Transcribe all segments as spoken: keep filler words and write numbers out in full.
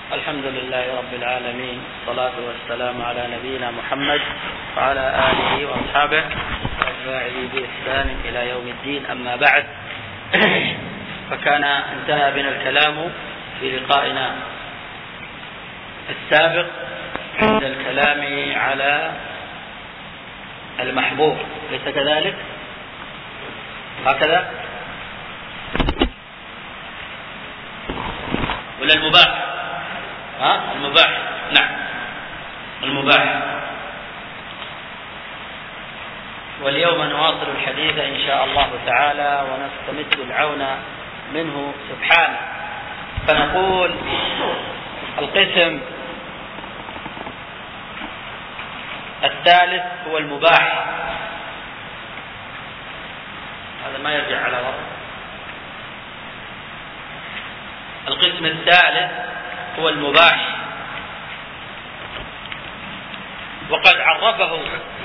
الحمد لله رب العالمين، والصلاة والسلام على نبينا محمد وعلى آله وأصحابه وأتباعه بإحسان إلى يوم الدين. أما بعد، فكان انتهى بنا الكلام في لقائنا السابق عند الكلام على المحبوب، ليس كذلك؟ هكذا ولا المباح؟ ها المباح، نعم المباح. واليوم نواصل الحديث إن شاء الله تعالى ونستمد العون منه سبحانه، فنقول القسم الثالث هو المباح. هذا ما يرجع على وراء. القسم الثالث هو المباح، وقد عرفه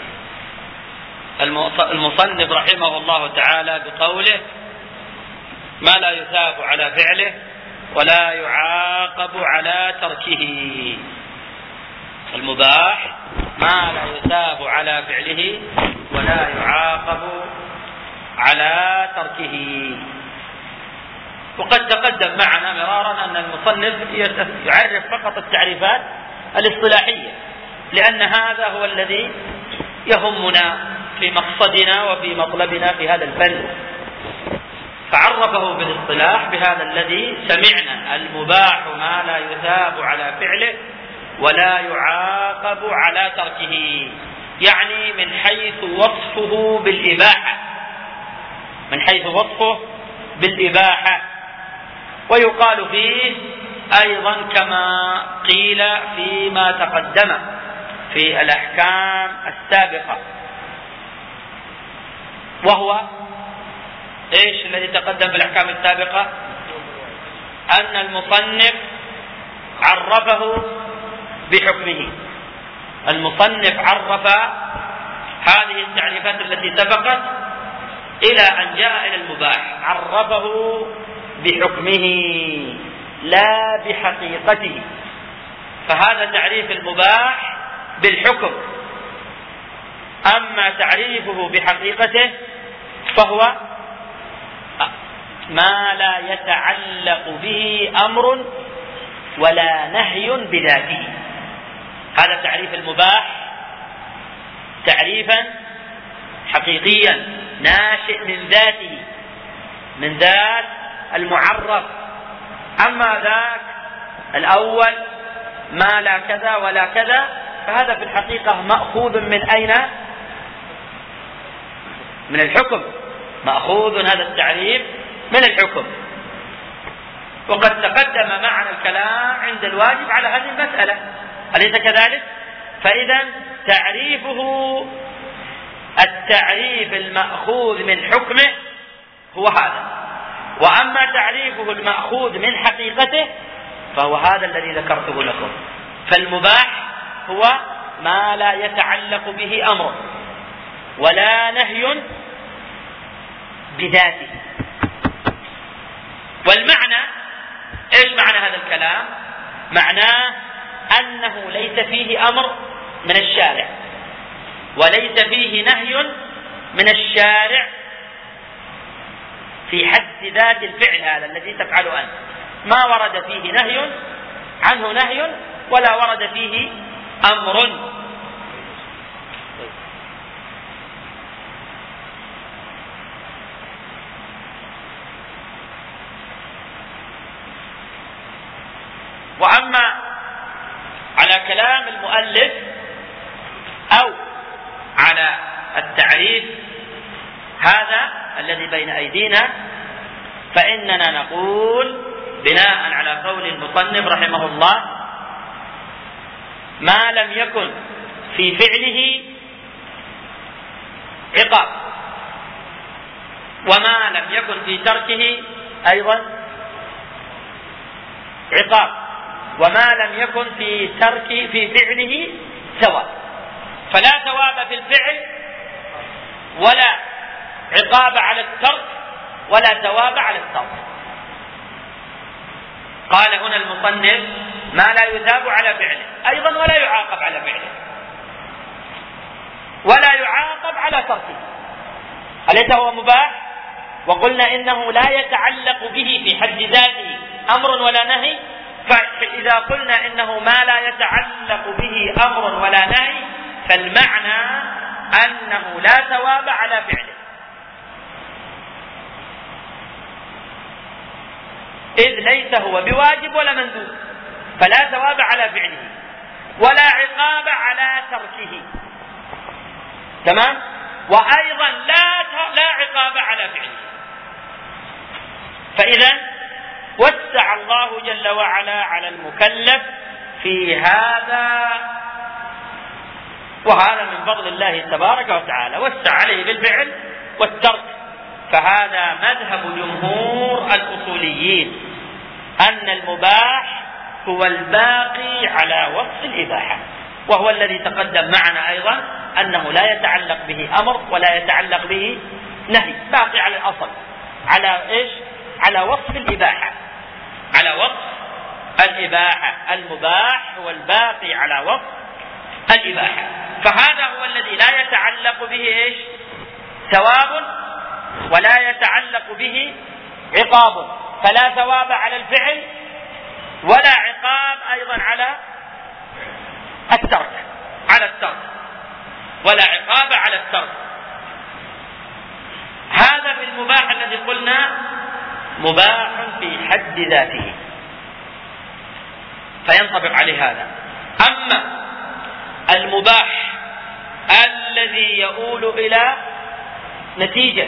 المصنف رحمه الله تعالى بقوله: ما لا يثاب على فعله ولا يعاقب على تركه. المباح ما لا يثاب على فعله ولا يعاقب على تركه. وقد تقدم معنا مرارا أن المصنف يعرف فقط التعريفات الاصطلاحية، لأن هذا هو الذي يهمنا في مقصدنا وفي مطلبنا في هذا الفن، فعرفه بالاصطلاح بهذا الذي سمعنا: المباح ما لا يثاب على فعله ولا يعاقب على تركه، يعني من حيث وصفه بالإباحة، من حيث وصفه بالإباحة. ويقال فيه أيضا كما قيل فيما تقدم في الأحكام السابقة، وهو إيش الذي تقدم في الأحكام السابقة؟ أن المصنف عرفه بحكمه. المصنف عرف هذه التعريفات التي سبقت إلى أن جاء إلى المباح، عرفه بحكمه لا بحقيقته. فهذا تعريف المباح بالحكم، أما تعريفه بحقيقته فهو ما لا يتعلق به أمر ولا نهي بذاته. هذا تعريف المباح تعريفا حقيقيا ناشئ من ذاته، من ذات المعرف. أما ذاك الأول ما لا كذا ولا كذا، فهذا في الحقيقة مأخوذ من أين؟ من الحكم، مأخوذ هذا التعريف من الحكم. وقد تقدم معنا الكلام عند الواجب على هذه المسألة، أليس كذلك؟ فإذا تعريفه التعريف المأخوذ من حكمه هو هذا، وأما تعريفه المأخوذ من حقيقته فهو هذا الذي ذكرته لكم. فالمباح هو ما لا يتعلق به أمر ولا نهي بذاته. والمعنى إيش معنى هذا الكلام؟ معناه أنه ليس فيه أمر من الشارع وليس فيه نهي من الشارع في حد ذات الفعل هذا الذي تفعله أنت، ما ورد فيه نهي عنه نهي ولا ورد فيه أمر. وأما على كلام المؤلف أو على التعريف هذا الذي بين أيدينا، فإننا نقول بناء على قول المصنف رحمه الله: ما لم يكن في فعله عقاب، وما لم يكن في تركه أيضا عقاب، وما لم يكن في ترك في فعله ثواب. فلا ثواب في الفعل ولا عقاب على الترك ولا ثواب على الترك. قال هنا المصنف ما لا يثاب على فعله أيضا ولا يعاقب على فعله ولا يعاقب على تركه. أليس هو مباح؟ وقلنا إنه لا يتعلق به في حد ذاته أمر ولا نهي، فإذا قلنا إنه ما لا يتعلق به أمر ولا نهي فالمعنى أنه لا ثواب على فعله، إذ ليس هو بواجب ولا مندوب، فلا ثواب على فعله ولا عقاب على تركه. تمام؟ وأيضا لا لا عقاب على فعله. فإذا وسع الله جل وعلا على المكلف في هذا، وهذا من فضل الله تبارك وتعالى، وسع عليه بالفعل والترك. فهذا مذهب جمهور الأصوليين أن المباح هو الباقي على وصف الإباحة، وهو الذي تقدم معنا أيضا أنه لا يتعلق به أمر ولا يتعلق به نهي، باقي على الأصل، على إيش؟ على وصف الإباحة، على وصف الإباحة. المباح هو الباقي على وصف الإباحة، فهذا هو الذي لا يتعلق به إيش؟ ثواب ولا يتعلق به عقاب، فلا ثواب على الفعل ولا عقاب أيضا على الترك، على الترك ولا عقاب على الترك. هذا في المباح الذي قلنا مباح في حد ذاته، فينطبق عليه هذا. أما المباح الذي يؤول إلى نتيجة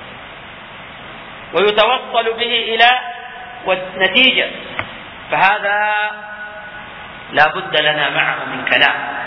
ويتوصل به إلى نتيجة فهذا لا بد لنا معه من كلام.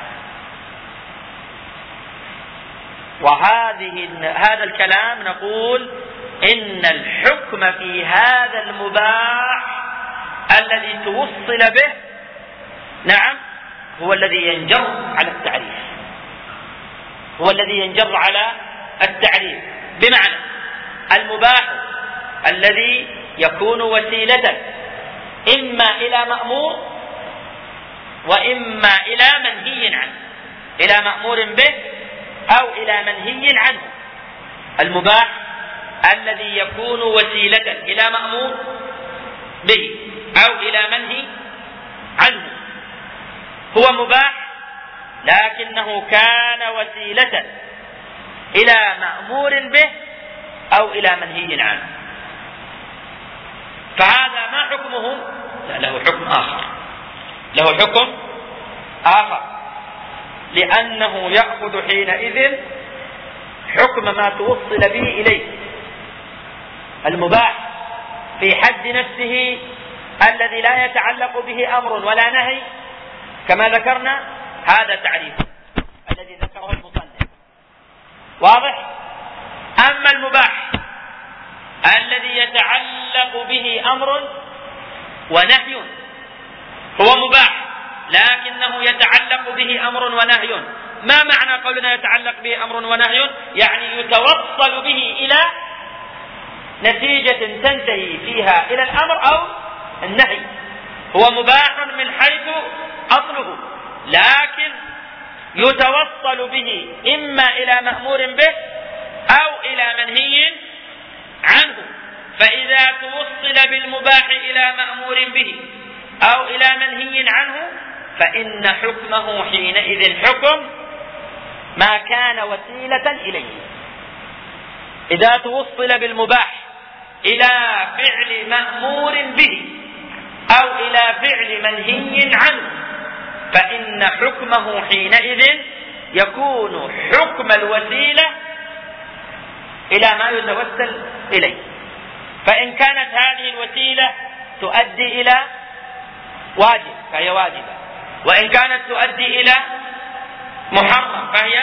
وهذه هذا الكلام نقول إن الحكم في هذا المباح الذي توصل به نعم هو الذي ينجر على التعريف، هو الذي ينجر على التعريف. بمعنى المباح الذي يكون وسيلة إما إلى مأمور وإما إلى منهي عنه، إلى مأمور به أو إلى منهي عنه. المباح الذي يكون وسيلة إلى مأمور به أو إلى منهي عنه هو مباح، لكنه كان وسيلة إلى مأمور به أو إلى منهي عنه، فهذا ما حكمه؟ لا، له حكم آخر، له حكم آخر، لأنه يأخذ حينئذ حكم ما توصل به إليه. المباح في حد نفسه الذي لا يتعلق به أمر ولا نهي كما ذكرنا، هذا تعريف الذي ذكره المصنف، واضح؟ أما المباح الذي يتعلق به أمر ونهي هو مباح لكنه يتعلق به أمر ونهي. ما معنى قولنا يتعلق به أمر ونهي؟ يعني يتوصل به إلى نتيجة تنتهي فيها إلى الأمر أو النهي. هو مباح من حيث أصله، لكن يتوصل به إما إلى مأمور به أو إلى منهي عنه. فإذا توصل بالمباح إلى مأمور به أو إلى منهي عنه فإن حكمه حينئذ حكم ما كان وسيلة إليه. إذا توصل بالمباح إلى فعل مأمور به أو إلى فعل منهي عنه فإن حكمه حينئذ يكون حكم الوسيلة إلى ما يتوسل إليه. فإن كانت هذه الوسيلة تؤدي إلى واجب فهي واجبة، وإن كانت تؤدي إلى محرم فهي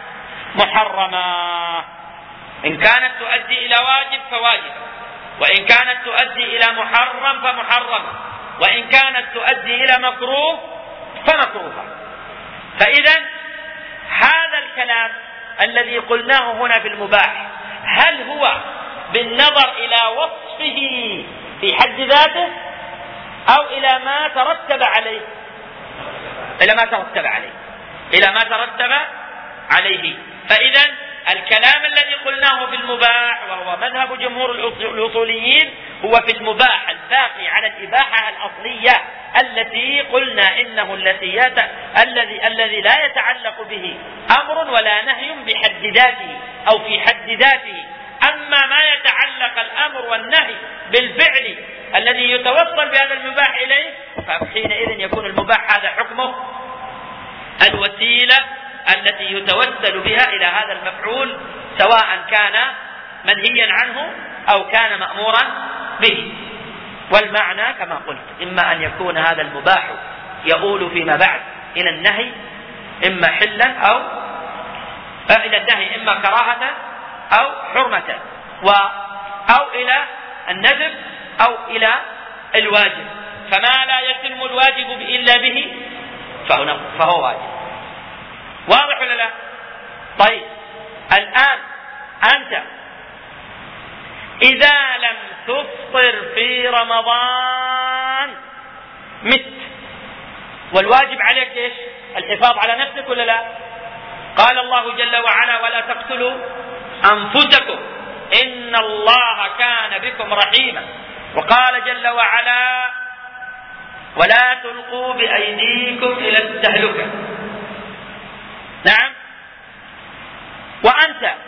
محرمة. إن كانت تؤدي إلى واجب فواجب، وإن كانت تؤدي إلى محرم فمحرمة، وإن كانت تؤدي إلى مكروه فمكروهة. فإذا هذا الكلام الذي قلناه هنا في المباح هل هو بالنظر إلى وصفه في حد ذاته أو إلى ما ترتب عليه، إلى ما ترتب عليه إلى ما ترتب عليه. فإذا الكلام الذي قلناه في المباح وهو مذهب جمهور الأصوليين هو في المباح الباقي على الإباحة الأصلية التي قلنا إنه التي الذي الذي لا يتعلق به أمر ولا نهي بحد ذاته أو في حد ذاته. أما ما يتعلق الأمر والنهي بالفعل الذي يتوصل بهذا المباح إليه، فحينئذ يكون المباح هذا حكمه الوسيلة التي يتوسل بها إلى هذا المفعول، سواء كان منهيا عنه أو كان مأمورا به. والمعنى كما قلت إما أن يكون هذا المباح يؤول فيما بعد إلى النهي، إما حلا أو إلى النهي إما كراهة أو حرمة، و أو إلى الندب أو إلى الواجب. فما لا يتم الواجب إلا به فهو, فهو واجب. واضح ولا لا؟ طيب الآن أنت إذا لم تفطر في رمضان مت، والواجب عليك إيش؟ الحفاظ على نفسك ولا لا؟ قال الله جل وعلا: ولا تقتلوا أنفسكم إن الله كان بكم رحيما. وقال جل وعلا: ولا تلقوا بأيديكم إلى التهلكة. نعم. وأنت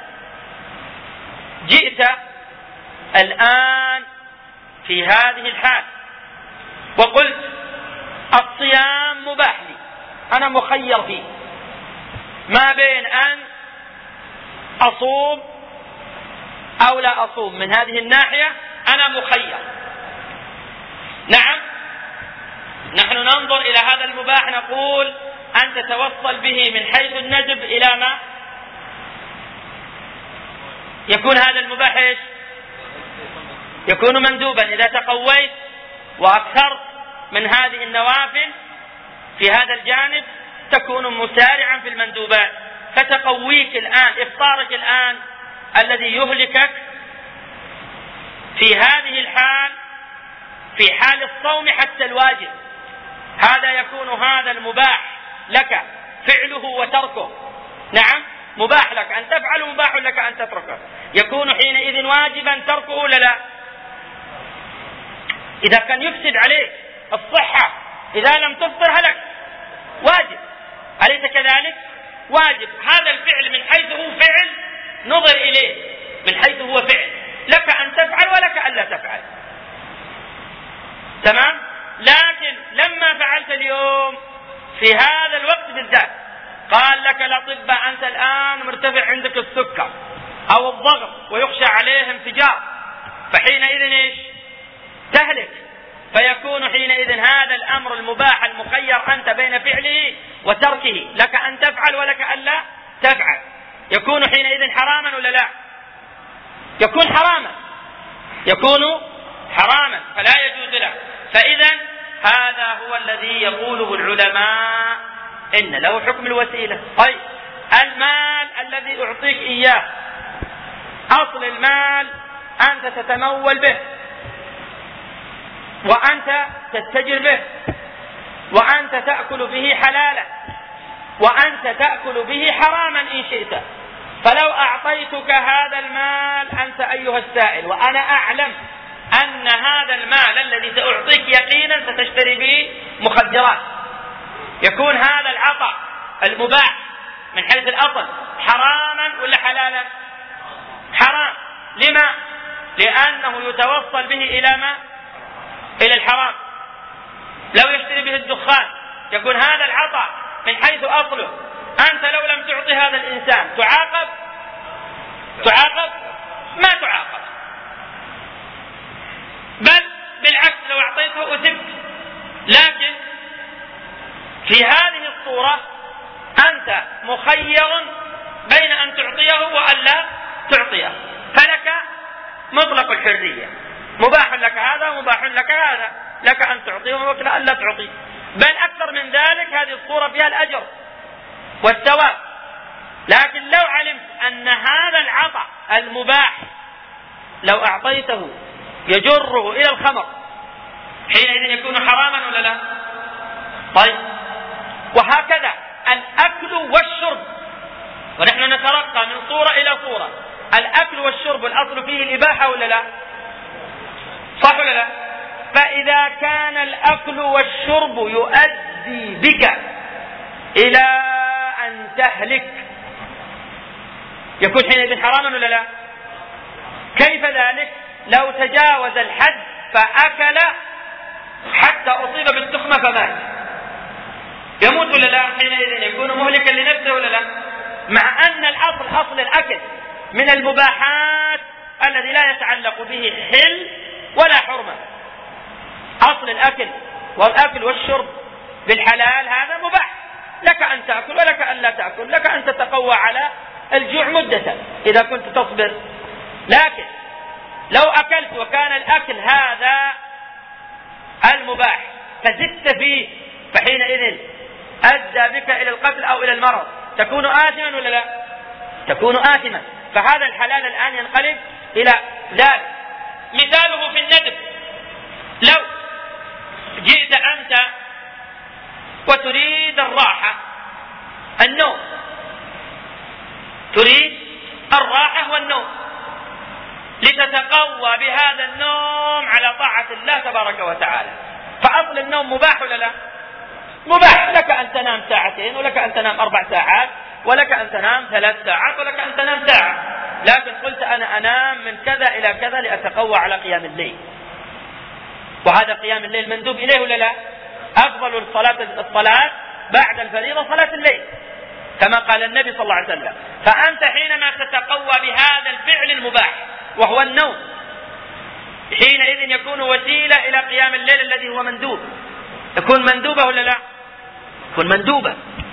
جئت الآن في هذه الحال وقلت الصيام مباح لي، أنا مخير فيه ما بين أن أصوم أو لا أصوم. من هذه الناحية أنا مخير. نعم. نحن ننظر إلى هذا المباح نقول أن تتوصل به من حيث الندب إلى ما يكون هذا المباح إيش؟ يكون مندوبا. إذا تقويت وأكثرت من هذه النوافل في هذا الجانب تكون مسارعا في المندوبات. فتقويك الآن، إفطارك الآن الذي يهلكك في هذه الحال، في حال الصوم حتى الواجب، هذا يكون هذا المباح لك فعله وتركه. نعم، مباح لك أن تفعل ومباح لك أن تتركه. يكون حينئذ واجبا تركه ولا لا؟ إذا كان يفسد عليك الصحة إذا لم تفطر هلك، واجب. أليس كذلك؟ واجب. هذا الفعل من حيث هو فعل نظر إليه من حيث هو فعل، لك أن تفعل ولك أن لا تفعل. تمام؟ لكن لما فعلت اليوم في هذا الوقت بالذات قال لك الأطباء أنت الآن مرتفع عندك السكر أو الضغط ويخشى عليه انفجار، فحينئذ إيش؟ تهلك. فيكون حينئذ هذا الأمر المباح المخير أنت بين فعله وتركه، لك أن تفعل ولك أن لا تفعل. يكون حينئذ حراما ولا لا؟ يكون حراما، يكون حراما فلا يجوز له. فإذا هذا هو الذي يقوله العلماء إن له حكم الوسيلة. طيب المال الذي أعطيك إياه، أصل المال أنت تتمول به وأنت تتجر به وأنت تأكل به حلالا وأنت تأكل به حراما إن شئت. فلو أعطيتك هذا المال أنت أيها السائل وأنا أعلم أن هذا المال الذي سأعطيك يقينا ستشتري به مخدرات، يكون هذا العطاء المباح من حيث الأصل حراما ولا حلالا؟ حرام. لما؟ لأنه يتوصل به إلى ما؟ إلى الحرام. لو يشتري به الدخان يكون هذا العطاء من حيث أصله. أنت لو لم تعطي هذا الإنسان تعاقب؟ تعاقب؟ ما تعاقب، بل بالعكس لو أعطيته أثبت. لكن في هذه الصورة أنت مخير بين أن تعطيه وأن لا تعطيه، فلك مطلق الحرية، مباح لك هذا ومباح لك هذا، لك أن تعطيه ولك أن لا تعطيه. بل أكثر من ذلك هذه الصورة فيها الأجر والثواب. لكن لو علمت أن هذا العطاء المباح لو أعطيته يجره إلى الخمر حينئذ يكون حرام. ولا لا؟ طيب، وهكذا الأكل والشرب، ونحن نترقى من صورة إلى صورة. الأكل والشرب الأصل فيه الإباحة ولا لا؟ صح ولا لا؟ فإذا كان الأكل والشرب يؤدي بك إلى أن تهلك يكون حينئذ حراما ولا لا؟ كيف ذلك؟ لو تجاوز الحد فأكل حتى أصيب بالتخمة فمات، يموت ولا لا؟ حينئذ يكون مهلكا لنفسه ولا لا؟ مع أن الأصل أصل الأكل من المباحات الذي لا يتعلق به حل ولا حرمة. أصل الأكل والأكل والشرب بالحلال هذا مباح، لك أن تأكل ولك أن لا تأكل، لك أن تتقوى على الجوع مدة إذا كنت تصبر. لكن لو أكلت وكان الأكل هذا المباح فزدت فيه فحينئذ أدى بك إلى القتل أو إلى المرض، تكون آثما ولا لا؟ تكون آثما. فهذا الحلال الآن ينقلب إلى ذلك. مثاله في الندب، لو جئت أنت وتريد الراحة، النوم، تريد الراحة والنوم لتتقوى بهذا النوم على طاعة الله تبارك وتعالى، فأصل النوم مباح ولا لا؟ مباح، لك أن تنام ساعتين ولك أن تنام أربع ساعات ولك أن تنام ثلاث ساعات ولك أن تنام ساعة، لكن قلت أنا أنام من كذا إلى كذا لأتقوى على قيام الليل، وهذا قيام الليل مندوب إليه ولا لا؟ أفضل الصلاة الصلاة بعد الفريضة صلاة الليل كما قال النبي صلى الله عليه وسلم. فأنت حينما تتقوى بهذا الفعل المباح وهو النوم حينئذ يكون وسيلة إلى قيام الليل الذي هو مندوب، يكون مندوبة ولا لا؟ يكون مندوبة.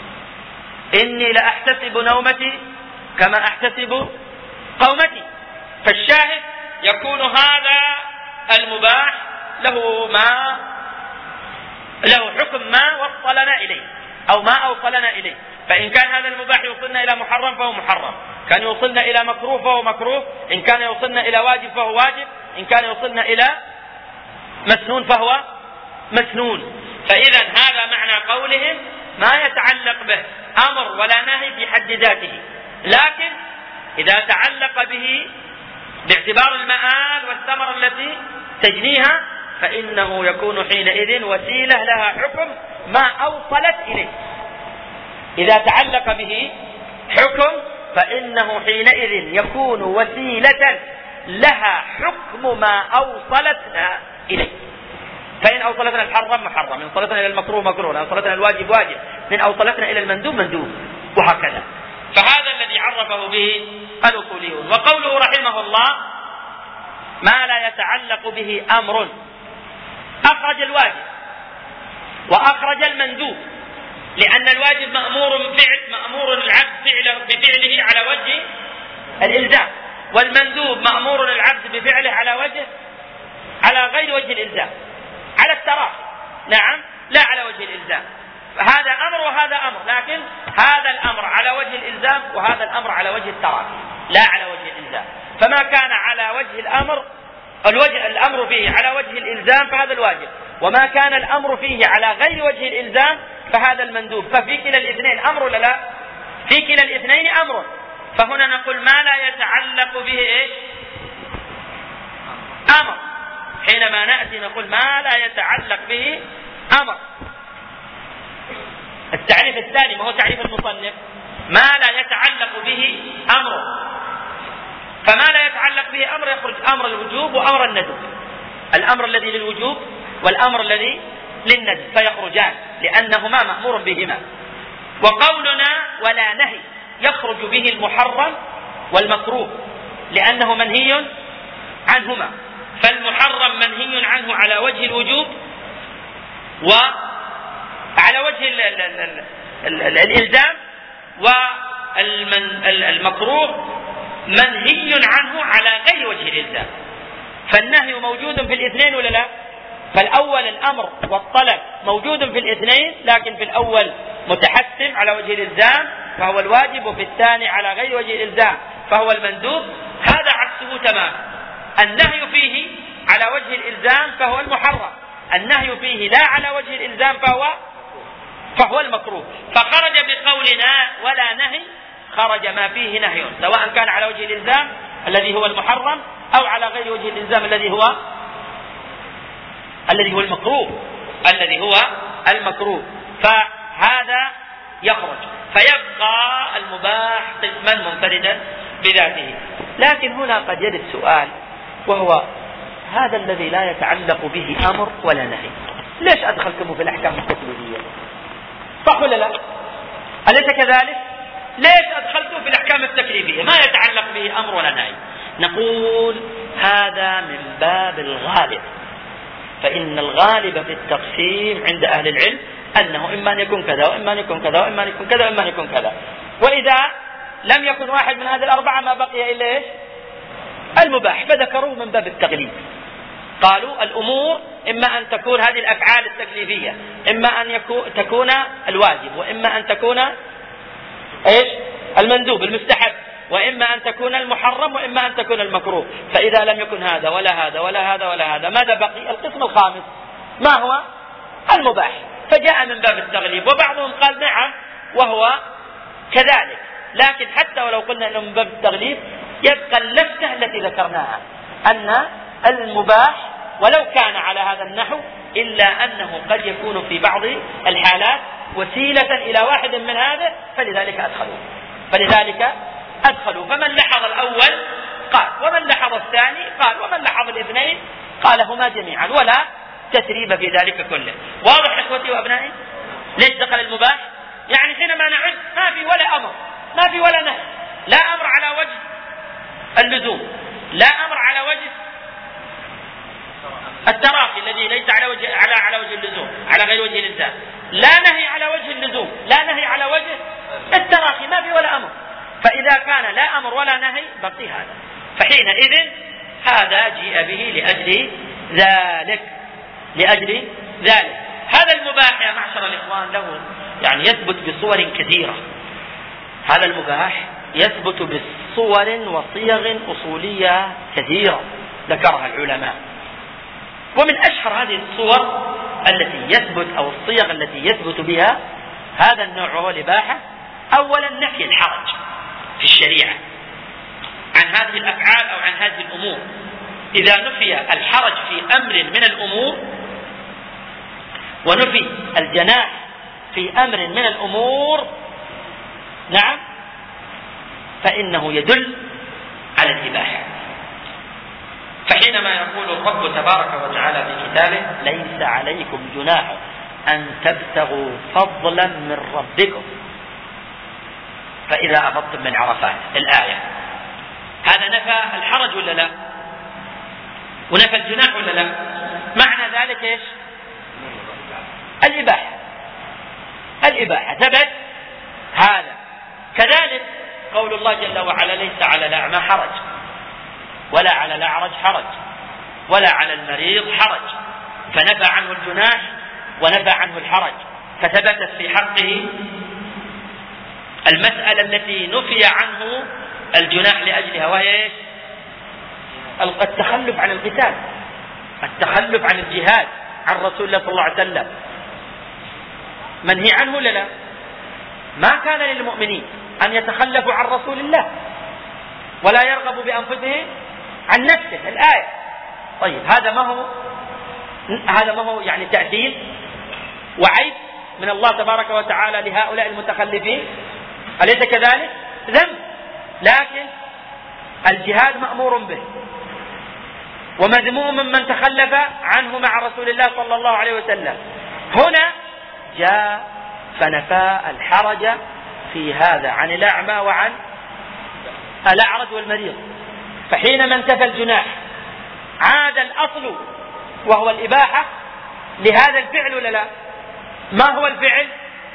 إني لأحتسب نومتي كما أحتسب قومتي. فالشاهد يكون هذا المباح له ما له حكم ما وصلنا إليه أو ما أوصلنا إليه. فإن كان هذا المباح يوصلنا إلى محرم فهو محرم، كان يوصلنا إلى مكروه فهو مكروه، إن كان يوصلنا إلى واجب فهو واجب، إن كان يوصلنا إلى مسنون فهو مسنون. فإذا هذا معنى قولهم ما يتعلق به أمر ولا نهي في حد ذاته، لكن إذا تعلق به باعتبار المآل والثمرة التي تجنيها فإنه يكون حينئذ وسيلة لها حكم ما أوصلت إليه. إذا تعلق به حكم فإنه حينئذ يكون وسيلة لها حكم ما أوصلتنا إليه. فإن أوصلتنا الحرام محرم، إن أوصلتنا إلى المكروه مكروه، إن أوصلتنا الواجب واجب، إن أوصلتنا إلى المندوب مندوب، وهكذا. فهذا الذي عرفه به الأصوليون. وقوله رحمه الله ما لا يتعلق به أمر، أخرج الواجب وأخرج المندوب، لأن الواجب مأمور بفعل مأمور العبد فعله بفعله على وجه الإلزام، والمندوب مأمور العبد بفعله على وجه على غير وجه الإلزام، على التراخي، نعم، لا على وجه الإلزام. فهذا أمر وهذا أمر، لكن هذا الأمر على وجه الإلزام وهذا الأمر على وجه التراخي لا على وجه الإلزام. فما كان على وجه الأمر الوجه الأمر فيه على وجه الإلزام فهذا الواجب، وما كان الأمر فيه على غير وجه الإلزام فهذا المندوب. ففي كلا الاثنين أمر ولا لا؟ في كلا الاثنين أمر. فهنا نقول ما لا يتعلق به إيش؟ أمر. حينما نأتي نقول ما لا يتعلق به أمر. التعريف الثاني ما هو تعريف المصنف؟ ما لا يتعلق به أمر. فما لا يتعلق به أمر يخرج أمر الوجوب وأمر الندب، الأمر الذي للوجوب والأمر الذي للندب فيخرجان لأنهما مأمور بهما. وقولنا ولا نهي يخرج به المحرم والمكروه لأنه منهي عنهما، فالمحرم منهي عنه على وجه الوجوب وعلى وجه ال ال ال ال ال الإلزام، والمكروه منهي عنه على غير وجه الإلزام. فالنهي موجود في الاثنين ولا لا؟ فالأول الأمر والطلب موجود في الاثنين، لكن في الأول متحتم على وجه الإلزام فهو الواجب، وفي الثاني على غير وجه الإلزام فهو المندوب. هذا عكسه تماما، النهي فيه على وجه الإلزام فهو المحرم، النهي فيه لا على وجه الإلزام فهو فهو المكروه. فخرج بقولنا ولا نهي خرج ما فيه نهي، سواء كان على وجه الإلزام الذي هو المحرم أو على غير وجه الإلزام الذي هو الذي هو المكروه الذي هو المكروه فهذا يخرج، فيبقى المباح قسما منفردا بذاته. لكن هنا قد يرد سؤال، وهو هذا الذي لا يتعلق به أمر ولا نهي، ليش أدخلتمه في الأحكام التكليفية؟ صح ولا لا؟ أليس كذلك؟ ليش أدخلته في الأحكام التكليفية ما يتعلق به أمر ولا نهي؟ نقول هذا من باب الغالب، فإن الغالب في التقسيم عند أهل العلم أنه إما أن يكون كذا وإما أن يكون كذا وإما أن يكون كذا وإما أن يكون كذا، وإذا لم يكن واحد من هذه الأربعة ما بقي إلا إيش؟ المباح، فذكروه من باب التغليب. قالوا الأمور إما أن تكون هذه الأفعال التكليفية إما أن يكون تكون الواجب، وإما أن تكون إيش؟ المندوب المستحب، وإما أن تكون المحرم، وإما أن تكون المكروه. فإذا لم يكن هذا ولا هذا ولا هذا ولا هذا، ماذا بقي؟ القسم الخامس، ما هو؟ المباح. فجاء من باب التغليب، وبعضهم قال نعم وهو كذلك، لكن حتى ولو قلنا أنه من باب التغليب يبقى اللفتة التي ذكرناها أن المباح ولو كان على هذا النحو إلا أنه قد يكون في بعض الحالات وسيلة إلى واحد من هذا، فلذلك أدخلوا فلذلك أدخلوا فمن لاحظ الأول قال، ومن لاحظ الثاني قال، ومن لاحظ الاثنين قالهما جميعا، ولا تسريب في ذلك كله. واضح إخوتي وأبنائي؟ ليش دخل المباح؟ يعني حينما نعد ما في ولا أمر، ما في ولا نهي، لا أمر على وجه اللزوم، لا أمر على وجه التراخي الذي ليس على وجه على على وجه اللزوم، على غير وجه الإلزام، لا نهي على وجه اللزوم، لا نهي على وجه التراخي، ما في ولا أمر. فإذا كان لا أمر ولا نهي بقي هذا، فحينئذ هذا جيء به لأجل ذلك لأجل ذلك هذا المباح يا معشر الإخوان له يعني يثبت بصور كثيرة. هذا المباح يثبت بصور وصيغ أصولية كثيرة ذكرها العلماء، ومن أشهر هذه الصور التي يثبت أو الصيغ التي يثبت بها هذا النوع وهو الإباحة. أولا نفي الحرج في الشريعة عن هذه الأفعال أو عن هذه الأمور. إذا نفي الحرج في أمر من الأمور ونفي الجناح في أمر من الأمور، نعم، فإنه يدل على الإباحة. فحينما يقول الرب تبارك وتعالى في كتابه ليس عليكم جناح أن تبتغوا فضلا من ربكم فإذا أفضتم من عرفات، الآية، هذا نفى الحرج ولا لا؟ ونفى الجناح ولا لا؟ معنى ذلك إيش؟ الإباحة الإباحة ثبت هذا. كذلك قول الله جل وعلا ليس على الأعمى حرج ولا على الأعرج حرج ولا على المريض حرج، فنفى عنه الجناح ونفى عنه الحرج، فثبتت في حقه المسألة التي نفي عنه الجناح لأجلها، وهي التخلف عن القتال، التخلف عن الجهاد عن رسول الله صلى الله عليه وسلم، منهي عنه ولا لا؟ ما كان للمؤمنين أن يتخلفوا عن رسول الله ولا يرغبوا بأنفسهم عن نفسه، الآية. طيب هذا ما هو هذا ما هو يعني تأثير وعيب من الله تبارك وتعالى لهؤلاء المتخلفين؟ أليس كذلك؟ ذنب، لكن الجهاد مأمور به ومذموم من تخلف عنه مع رسول الله صلى الله عليه وسلم. هنا جاء فنفى الحرج في هذا عن الأعمى وعن الأعرج والمريض. فحينما انتفى الجناح عاد الأصل وهو الإباحة لهذا الفعل ولا لا؟ ما هو الفعل؟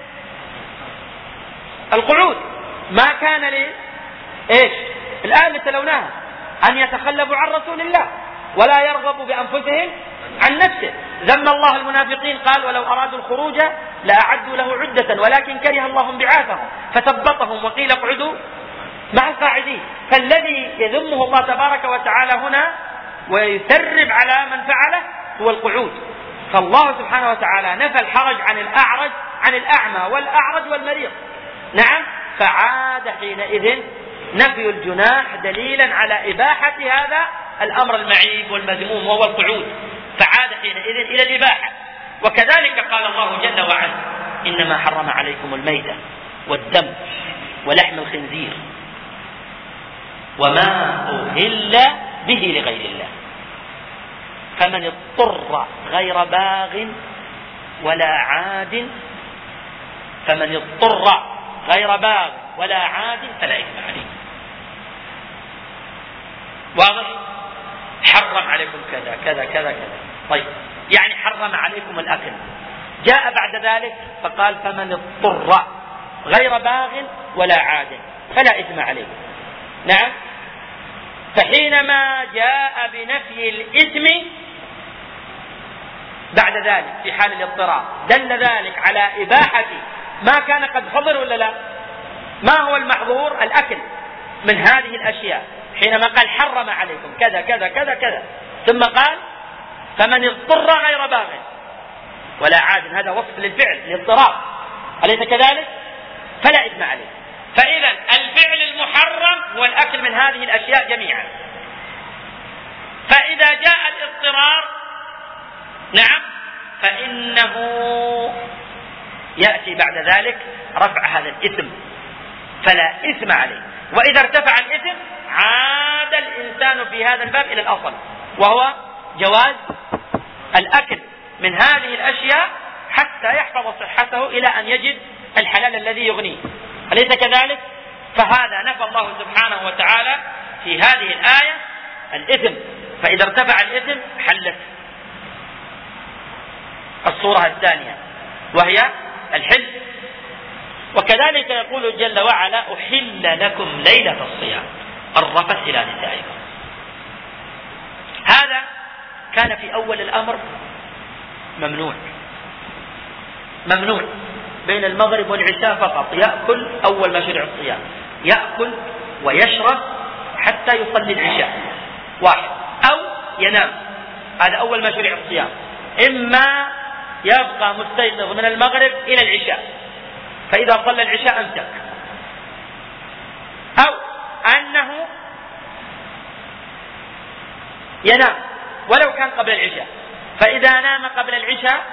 القعود. ما كان لي إيش؟ الآية اللي تلوناها أن يتخلفوا عن رسول الله ولا يرغبوا بأنفسهم عن نفسه. ذم الله المنافقين قال ولو أرادوا الخروج لأعدوا له عدة ولكن كره الله انبعاثهم فثبطهم وقيل اقعدوا مع القاعدين. فالذي يذمه الله تبارك وتعالى هنا ويثرب على من فعله هو القعود. فالله سبحانه وتعالى نفى الحرج عن الأعرج عن الأعمى والأعرج والمريض. نعم، فعاد حينئذ نفي الجناح دليلا على إباحة هذا الأمر المعيب والمذموم وهو القعود، فعاد حينئذ إلى الإباحة. وكذلك قال الله جل وعلا: إنما حرم عليكم الميتة والدم ولحم الخنزير وما أهل به لغير الله فمن اضطر غير باغ ولا عاد فمن اضطر غير باغ ولا عاد فلا إثم عليه. واضح؟ حرم عليكم كذا كذا كذا كذا. طيب، يعني حرم عليكم الأكل. جاء بعد ذلك فقال: فمن اضطر غير باغ ولا عاد فلا إثم عليه. نعم، فحينما جاء بنفي الإثم بعد ذلك في حال الاضطرار دل ذلك على إباحة ما كان قد حضر ولا لا؟ ما هو المحظور؟ الأكل من هذه الأشياء. حينما قال حرم عليكم كذا كذا كذا كذا، ثم قال: فمن اضطر غير باغ ولا عاد، هذا وصف للفعل الاضطرار، أليس كذلك؟ فلا إثم عليه. فإذا الفعل المحرم هو الأكل من هذه الأشياء جميعا. فإذا جاء الاضطرار نعم فإنه يأتي بعد ذلك رفع هذا الإثم، فلا إثم عليه. وإذا ارتفع الإثم عاد الإنسان في هذا الباب إلى الأصل، وهو جواز الأكل من هذه الأشياء حتى يحفظ صحته إلى أن يجد الحلال الذي يغنيه، أليس كذلك؟ فهذا نفى الله سبحانه وتعالى في هذه الآية الإثم، فإذا ارتفع الإثم حلت الصورة الثانية وهي الحل. وكذلك يقول جل وعلا: أحل لكم ليلة الصيام الرفث إلى نسائكم. هذا كان في أول الأمر ممنوع ممنوع بين المغرب والعشاء فقط، يأكل أول ما شرع الصيام، يأكل ويشرب حتى يصلي العشاء واحد، أو ينام، هذا أول ما شرع الصيام. إما يبقى مستيقظ من المغرب إلى العشاء، فإذا صلى العشاء أمسك، أو أنه ينام ولو كان قبل العشاء، فإذا نام قبل العشاء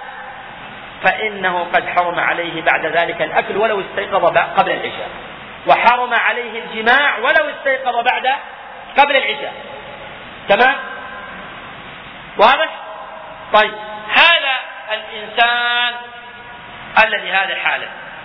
فإنه قد حرم عليه بعد ذلك الأكل ولو استيقظ قبل العشاء، وحرم عليه الجماع ولو استيقظ بعد قبل العشاء. تمام؟ واضح؟ طيب، هذا الإنسان الذي هذا حاله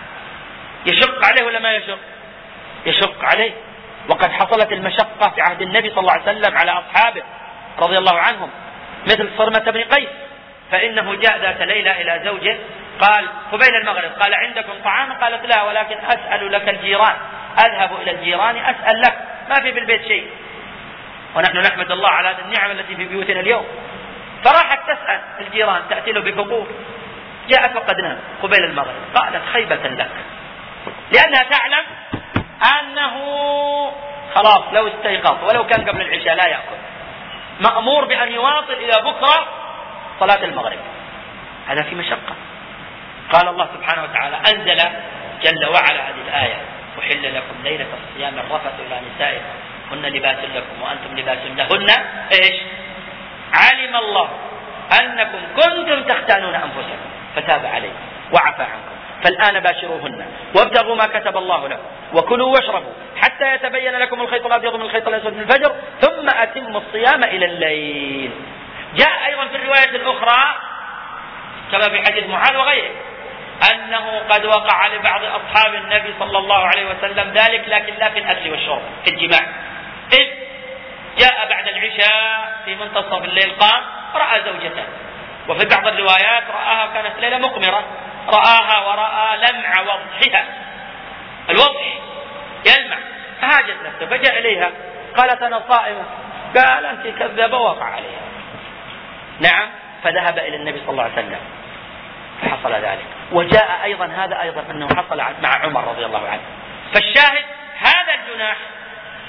يشق عليه ولا ما يشق؟ يشق عليه. وقد حصلت المشقة في عهد النبي صلى الله عليه وسلم على أصحابه رضي الله عنهم، مثل صرمة بن قيس، فإنه جاء ذات ليلة إلى زوجه قال قبيل المغرب، قال: عندكم طعام؟ قالت: لا، ولكن أسأل لك الجيران، أذهب إلى الجيران أسأل لك، ما في بالبيت شيء، ونحن نحمد الله على هذه النعم التي في بيوتنا اليوم. فراحت تسأل الجيران، تأتي له بفقور، جاءت وقد نام قبيل المغرب. قالت: خيبة لك، لأنها تعلم أنه خلاص لو استيقظ ولو كان قبل العشاء لا يأكل، مأمور بأن يواصل إلى بكرة صلاة المغرب. هذا في مشقة. قال الله سبحانه وتعالى: أنزل جل وعلا هذه الآية: أحل لكم ليلة الصيام الرفث إلى نسائكم هن لباس لكم وأنتم لباس لهن. إيش؟ علم الله أنكم كنتم تختانون أنفسكم فتاب عليكم وعفى عنكم، فالآن باشروهن وابتغوا ما كتب الله لكم وكلوا واشربوا حتى يتبين لكم الخيط الأبيض من الخيط الأسود من الفجر ثم أتموا الصيام إلى الليل. جاء أيضا في الرواية الأخرى كما في حديث معاذ وغيره أنه قد وقع لبعض أصحاب النبي صلى الله عليه وسلم ذلك، لكن لا في الأكل والشرب، في الجماع. إذ جاء بعد العشاء في منتصف الليل قام رأى زوجته، وفي بعض الروايات رآها كانت ليلة مقمرة، رآها ورأى لمع وضحها، الوضح يلمع، فهاجت نفسه فجاء إليها قالت: أنا صائمة. قال: أنت كذبة، وقع عليها. نعم، فذهب إلى النبي صلى الله عليه وسلم فحصل ذلك. وجاء أيضا هذا أيضا أنه حصل مع عمر رضي الله عنه. فالشاهد هذا الجناح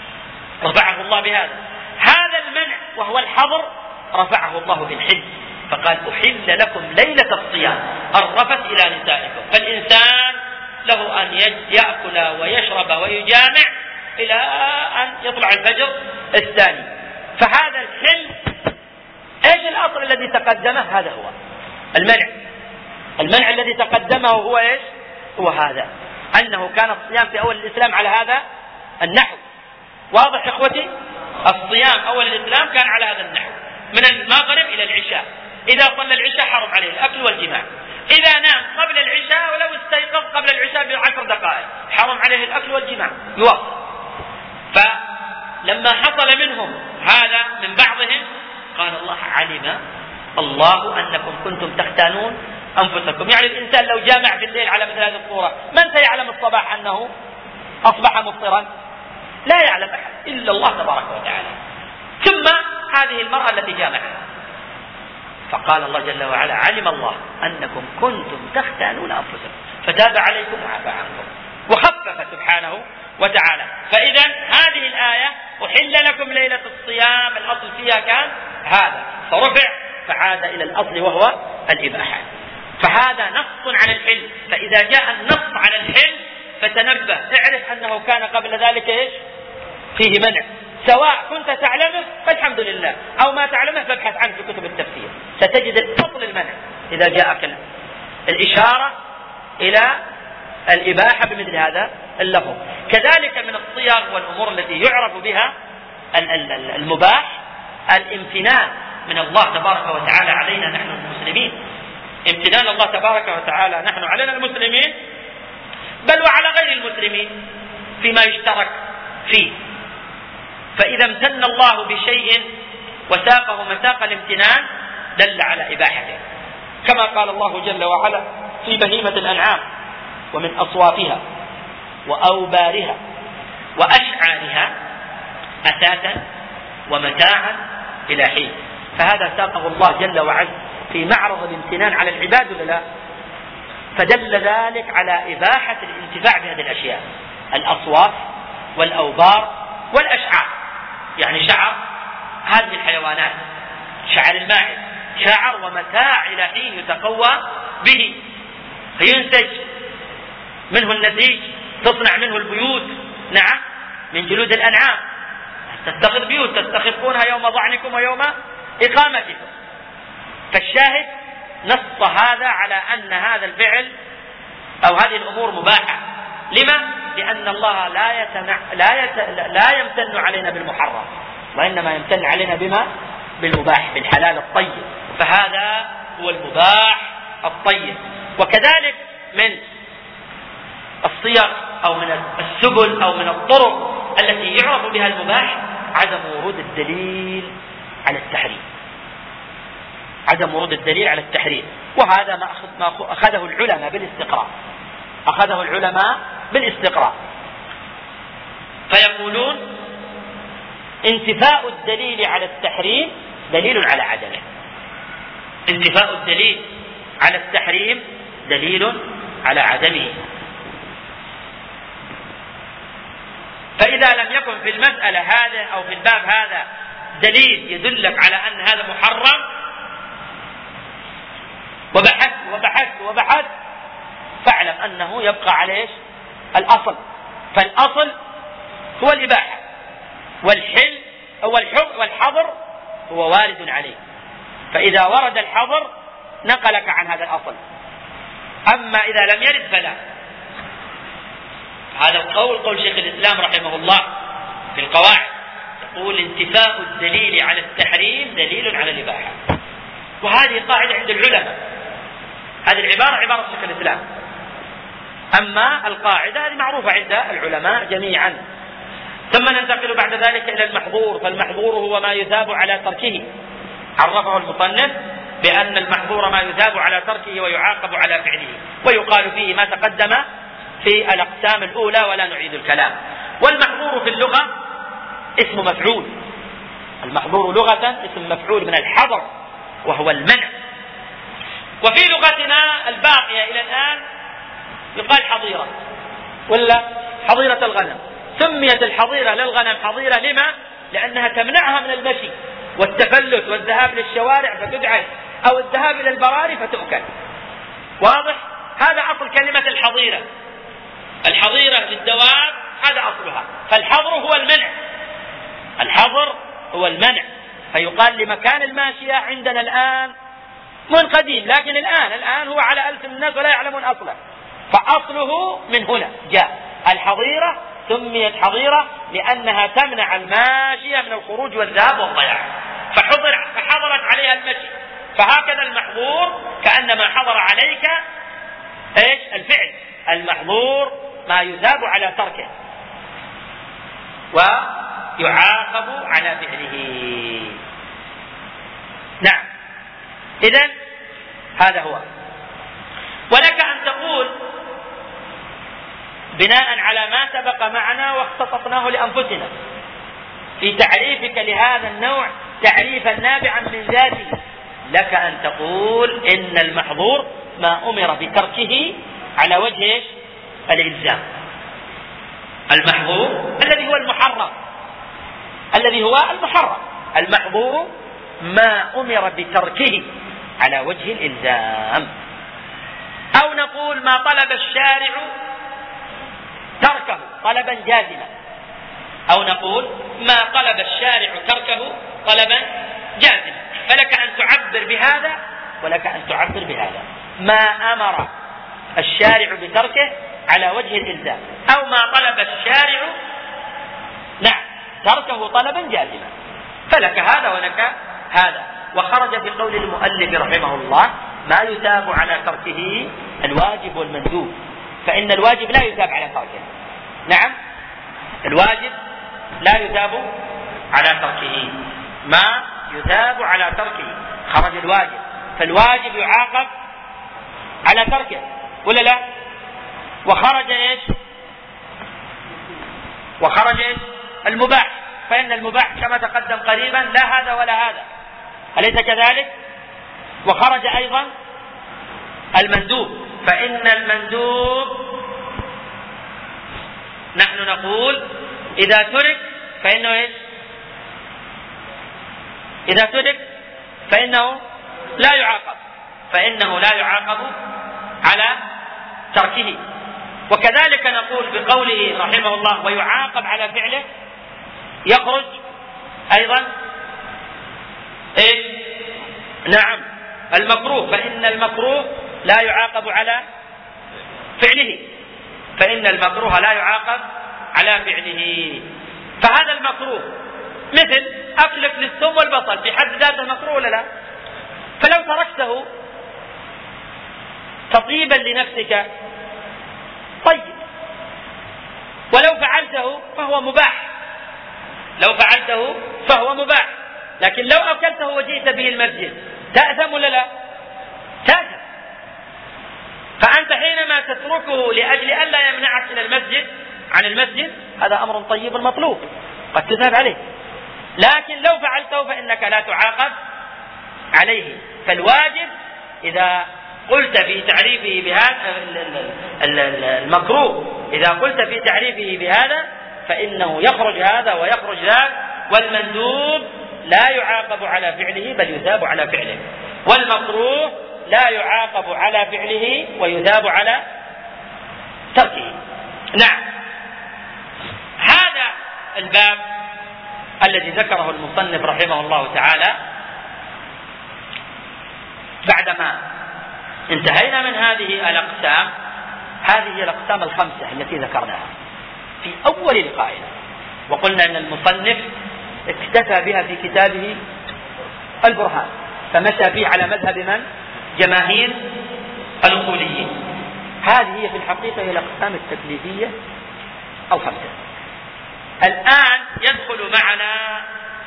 رفعه الله بهذا، هذا المنع وهو الحظر رفعه الله بالحل، فقال أحل لكم ليلة الصيام الرفث إلى نسائكم. فالإنسان له أن يأكل ويشرب ويجامع إلى أن يطلع الفجر الثاني. فهذا الحل ايش الأصل الذي تقدمه؟ هذا هو المنع. المنع الذي تقدمه هو ايش؟ هو هذا، أنه كان الصيام في أول الإسلام على هذا النحو. واضح إخوتي؟ الصيام أول الإسلام كان على هذا النحو من المغرب إلى العشاء. إذا صلى العشاء حرم عليه الأكل والجماع. إذا نام قبل العشاء ولو استيقظ قبل العشاء بعشر دقائق حرم عليه الأكل والجماع، يواصل. فلما حصل منهم هذا من بعضهم قال الله علم الله أنكم كنتم تختانون أنفسكم. يعني الإنسان لو جامع في الليل على مثل هذه الصورة من سيعلم الصباح أنه أصبح مفطرا؟ لا يعلم أحد إلا الله تبارك وتعالى. ثم هذه المرأة التي جامعها فقال الله جل وعلا علم الله أنكم كنتم تختانون أنفسكم فتاب عليكم وعفى عنكم وخفف سبحانه وتعالى. فإذا هذه الآية أحل لكم ليلة الصيام الأصل فيها كان هذا، فرفع فعاد إلى الأصل وهو الإباحة. فهذا نص على الحل. فإذا جاء النص على الحل فتنبه، اعرف أنه كان قبل ذلك إيش؟ فيه منع، سواء كنت تعلمه فالحمد لله أو ما تعلمه فابحث عنه في كتب التفسير، ستجد الأصل المنع إذا جاءك الإشارة إلى الإباحة بمثل هذا اللفظ. كذلك من الصيغ والأمور التي يعرف بها المباح الامتنان من الله تبارك وتعالى علينا نحن المسلمين. امتنان الله تبارك وتعالى نحن علينا المسلمين بل وعلى غير المسلمين فيما يشترك فيه. فإذا امتن الله بشيء وساقه مساق الامتنان دل على إباحته، كما قال الله جل وعلا في بهيمة الأنعام ومن أصوافها وأوبارها وأشعارها أثاثا ومتاعا إلى حين. فهذا ساقه الله جل وعلا في معرض الامتنان على العباد ولا لا؟ فدل ذلك على إباحة الانتفاع بهذه الأشياء، الأصواف والأوبار والأشعار. يعني شعر هذه الحيوانات، شعر الماعز شعر ومتاع إلى حين يتقوى به، فينتج منه النسيج، تصنع منه البيوت، نعم من جلود الأنعام، تتخذ بيوت تستخفونها يوم ضعنكم ويوم إقامتكم. فالشاهد نص هذا على أن هذا الفعل أو هذه الأمور مباحة. لما؟ لأن الله لا يتنع... لا, يت... لا يمتن علينا بالمحرم، وإنما يمتن علينا بما؟ بالمباح، بالحلال الطيب. فهذا هو المباح الطيب. وكذلك من الصيغ أو من السبل أو من الطرق التي يعرف بها المباح عدم ورود الدليل على التحريم، عدم ورود الدليل على التحريم. وهذا ما أخذه العلماء بالاستقراء، أخذه العلماء بالاستقراء فيقولون انتفاء الدليل على التحريم دليل على عدمه. انتفاء الدليل على التحريم دليل على عدمه. فإذا لم يكن في المسألة هذا أو في الباب هذا دليل يدلك على أن هذا محرم وبحثت وبحثت وبحثت فاعلم أنه يبقى عليه الأصل. فالأصل هو الإباحة، والحل هو الحر والحظر هو وارد عليه. فإذا ورد الحظر نقلك عن هذا الأصل، أما إذا لم يرد فلا. هذا القول قول شيخ الإسلام رحمه الله في القواعد، يقول انتفاء الدليل على التحريم دليل على الإباحة. وهذه قاعدة عند العلماء، هذه العبارة عبارة شيخ الإسلام. أما القاعدة هذه معروفة عند العلماء جميعا. ثم ننتقل بعد ذلك إلى المحظور. فالمحظور هو ما يثاب على تركه. عرفه المصنف بأن المحظور ما يثاب على تركه ويعاقب على فعله، ويقال فيه ما تقدم في الأقسام الأولى ولا نعيد الكلام. والمحظور في اللغة اسم مفعول، المحظور لغة اسم مفعول من الحظر وهو المنع. وفي لغتنا الباقية إلى الآن يقال حظيرة ولا حظيرة الغنم. سميت الحظيرة للغنم حظيرة لما؟ لأنها تمنعها من المشي والتفلت والذهاب للشوارع فتدعى أو الذهاب إلى البراري فتؤكل. واضح؟ هذا أصل كلمة الحظيرة. الحظيرة للدواب هذا أصلها. فالحظر هو المنع، الحظر هو المنع. فيقال لمكان الماشية عندنا الآن من قديم، لكن الآن الآن هو على ألسن الناس ولا يعلمون أصله، فأصله من هنا جاء. الحظيرة سميت حظيرة لأنها تمنع الماشية من الخروج والذهاب والضياع، فحضر فحضرت عليها المشي. فهكذا المحظور كأنما حضر عليك ايش؟ الفعل. المحظور ما يثاب على تركه ويعاقب على فعله. نعم، إذن هذا هو. ولك أن تقول بناء على ما سبق معنا واختصصناه لأنفسنا في تعريفك لهذا النوع تعريفا نابعا من ذاته، لك أن تقول إن المحظور ما أمر بتركه على وجه إيش؟ الإلزام. المحظور الذي هو المحرم، الذي هو المحرم. المحظور ما أمر بتركه على وجه الإلزام. أو نقول ما طلب الشارع تركه طلبا جازما، أو نقول ما طلب الشارع تركه طلبا جازما. فلك أن تعبر بهذا ولك أن تعبر بهذا. ما أمر الشارع بتركه على وجه الإلزام، أو ما طلب الشارع نعم تركه طلبا جازما، فلك هذا ولك هذا. وخرج بقول المؤلف رحمه الله ما يثاب على تركه الواجب والمندوب، فإن الواجب لا يثاب على تركه. نعم، الواجب لا يثاب على تركه، ما يثاب على تركه. خرج الواجب، فالواجب يعاقب على تركه ولا لا؟ وخرج ايش؟ وخرج ايش؟ المباح، فإن المباح كما تقدم قريبا لا هذا ولا هذا، أليس كذلك؟ وخرج أيضا المندوب، فإن المندوب نحن نقول إذا ترك فإنه إيش؟ إذا ترك فإنه لا يعاقب، فإنه لا يعاقب على تركه. وكذلك نقول بقوله رحمه الله ويعاقب على فعله، يخرج أيضا إيش؟ نعم المكروه، فإن المكروه لا يعاقب على فعله، فإن المكروه لا يعاقب على فعله. فهذا المكروه مثل أكلك للثوم والبصل في حد ذاته مكروه ولا لا؟ فلو تركته تطيبا لنفسك طيب، ولو فعلته فهو مباح، لو فعلته فهو مباح. لكن لو أكلته وجئت به المسجد تأثم ولا لا؟ تأثم. فأنت حينما تتركه لأجل ألا يمنعك من المسجد عن المسجد هذا أمر طيب مطلوب قد تثاب عليه، لكن لو فعلته فإنك لا تعاقب عليه. فالواجب إذا قلت في تعريفه بهذا المكروه، إذا قلت في تعريفه بهذا فإنه يخرج هذا ويخرج ذاك. والمندوب لا يعاقب على فعله بل يثاب على فعله، والمكروه لا يعاقب على فعله ويثاب على تركه. نعم، هذا الباب الذي ذكره المصنف رحمه الله تعالى بعدما انتهينا من هذه الأقسام. هذه الأقسام الخمسة التي ذكرناها في أول لقائنا، وقلنا أن المصنف اكتفى بها في كتابه البرهان، فمشى فيه على مذهب من؟ جماهير الأصوليين. هذه هي في الحقيقة هي الأقسام التكليفية الخمسة. الآن يدخل معنا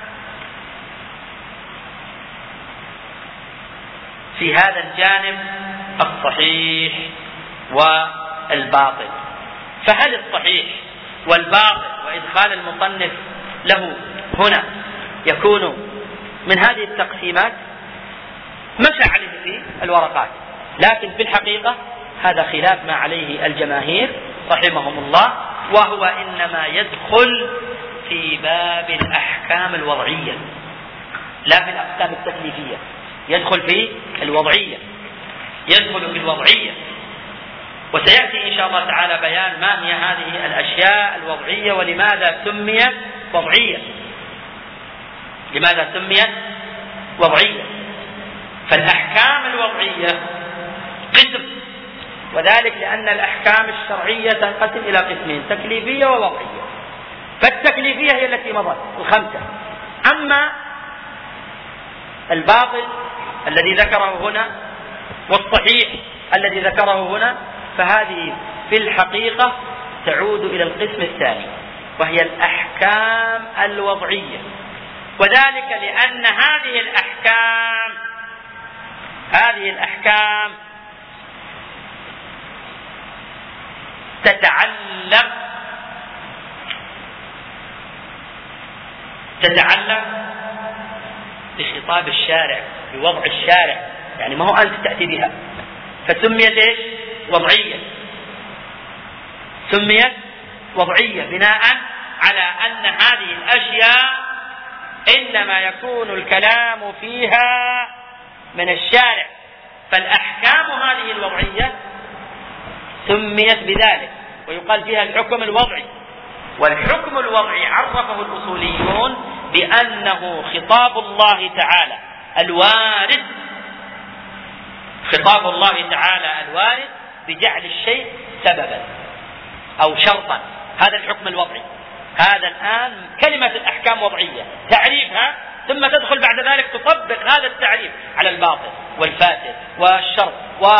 في هذا الجانب الصحيح والباطل. فهل الصحيح والباطل وإدخال المصنف له هنا يكون من هذه التقسيمات؟ مشى عليه في الورقات، لكن في الحقيقة هذا خلاف ما عليه الجماهير رحمهم الله، وهو إنما يدخل في باب الأحكام الوضعية لا في الأحكام التكليفية. يدخل في الوضعية يدخل في الوضعية وسيأتي إن شاء الله تعالى بيان ما هي هذه الأشياء الوضعية ولماذا سميت وضعية لماذا سميت وضعية. فالأحكام الوضعية قسم، وذلك لأن الأحكام الشرعية تنقسم إلى قسمين: تكليفية ووضعية. فالتكليفية هي التي مضت الخمسة. أما الباطل الذي ذكره هنا والصحيح الذي ذكره هنا فهذه في الحقيقة تعود إلى القسم الثاني، وهي الأحكام الوضعية. وذلك لأن هذه الأحكام هذه الأحكام تتعلق تتعلق بخطاب الشارع، بوضع الشارع، يعني ما هو أنت تأتي بها، فسميت إيش؟ وضعية. سميت وضعية بناء على أن هذه الأشياء إنما يكون الكلام فيها من الشارع، فالأحكام هذه الوضعية سميت بذلك، ويقال فيها الحكم الوضعي. والحكم الوضعي عرفه الأصوليون بأنه خطاب الله تعالى الوارد خطاب الله تعالى الوارد بجعل الشيء سببا أو شرطا. هذا الحكم الوضعي. هذا الآن كلمة الأحكام وضعية تعريفها، ثم تدخل بعد ذلك تطبق هذا التعريف على الباطل والفاسد والشرط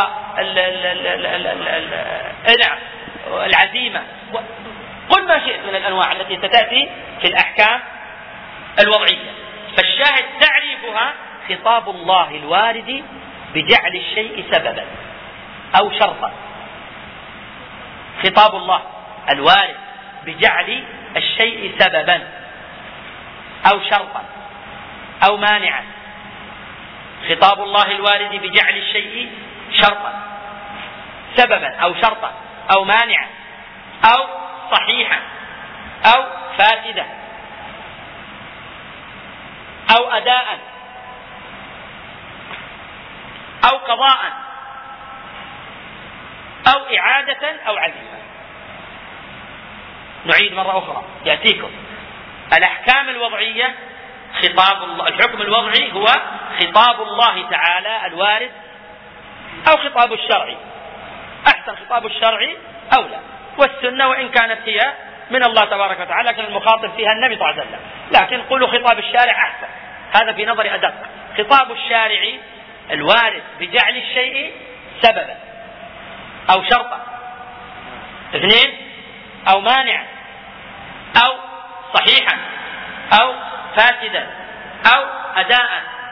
والعزيمة، قل ما شئت من الأنواع التي ستأتي في الأحكام الوضعية. فالشاهد تعريفها خطاب الله الوارد بجعل الشيء سببا أو شرطا. خطاب الله الوارد بجعل الشيء سببا أو شرطا أو مانعا. خطاب الله الوارد بجعل الشيء شرطا سببا أو شرطا أو مانعا أو صحيحا أو فاسدا أو أداء أو قضاء أو إعادة أو عزيمة. نعيد مرة أخرى يأتيكم الأحكام الوضعية. خطاب الله الحكم الوضعي هو خطاب الله تعالى الوارد أو خطاب الشرعي. أحسن خطاب الشرعي أولى، والسنة وإن كانت هي من الله تبارك وتعالى لكن المخاطب فيها النبي صلى الله عليه وسلم، لكن قولوا خطاب الشارع أحسن، هذا في نظري أدق. خطاب الشارع الوارد بجعل الشيء سببا أو شرطا، اثنين، أو مانعا أو صحيحا أو فاسدا أو أداء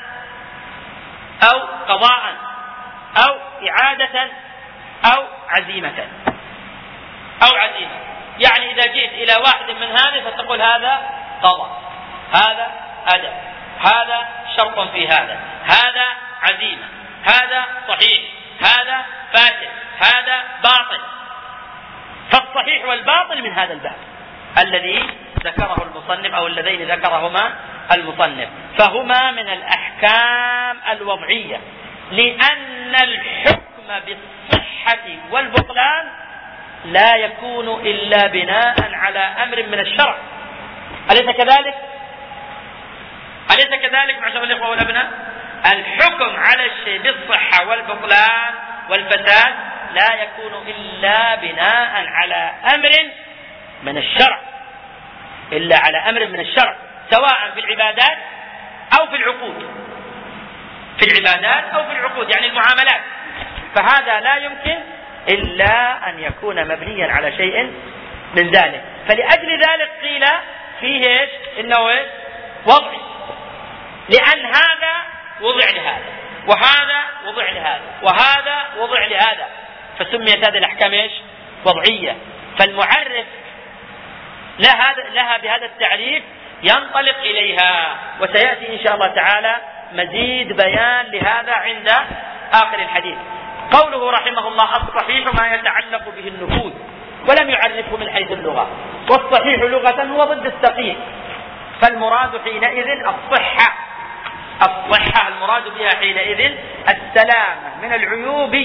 أو قضاء أو إعادة أو عزيمة أو عزيمة. يعني إذا جئت إلى واحد من هذه فتقول هذا قضاء، هذا أداء، هذا شرط في هذا، هذا عزيمة، هذا صحيح، هذا فاسد، هذا باطل. فالصحيح والباطل من هذا الباب الذي ذكره المصنف أو اللذين ذكرهما المصنف، فهما من الأحكام الوضعية، لأن الحكم بالصحة والبطلان لا يكون إلا بناء على أمر من الشرع. أليس كذلك؟ أليس كذلك معشر الإخوة والأبناء؟ الحكم على الشيء بالصحة والبطلان والفساد لا يكون إلا بناء على أمر من الشرع، إلا على أمر من الشرع، سواء في العبادات أو في العقود، في العبادات أو في العقود يعني المعاملات. فهذا لا يمكن إلا أن يكون مبنيا على شيء من ذلك. فلأجل ذلك قيل فيه إيش؟ إنه إيش؟ وضعي، لأن هذا وضع لهذا وهذا وضع لهذا وهذا وضع لهذا، فسميت هذه الأحكام إيش؟ وضعية. فالمعرف لها, لها بهذا التعريف ينطلق إليها، وسيأتي إن شاء الله تعالى مزيد بيان لهذا عند آخر الحديث. قوله رحمه الله الصحيح ما يتعلق به النفوذ، ولم يعرفه من حيث اللغة، والصحيح لغة هو ضد السقيم، فالمراد حينئذ الصحة الصحة المراد بها حينئذ السلامة من العيوب.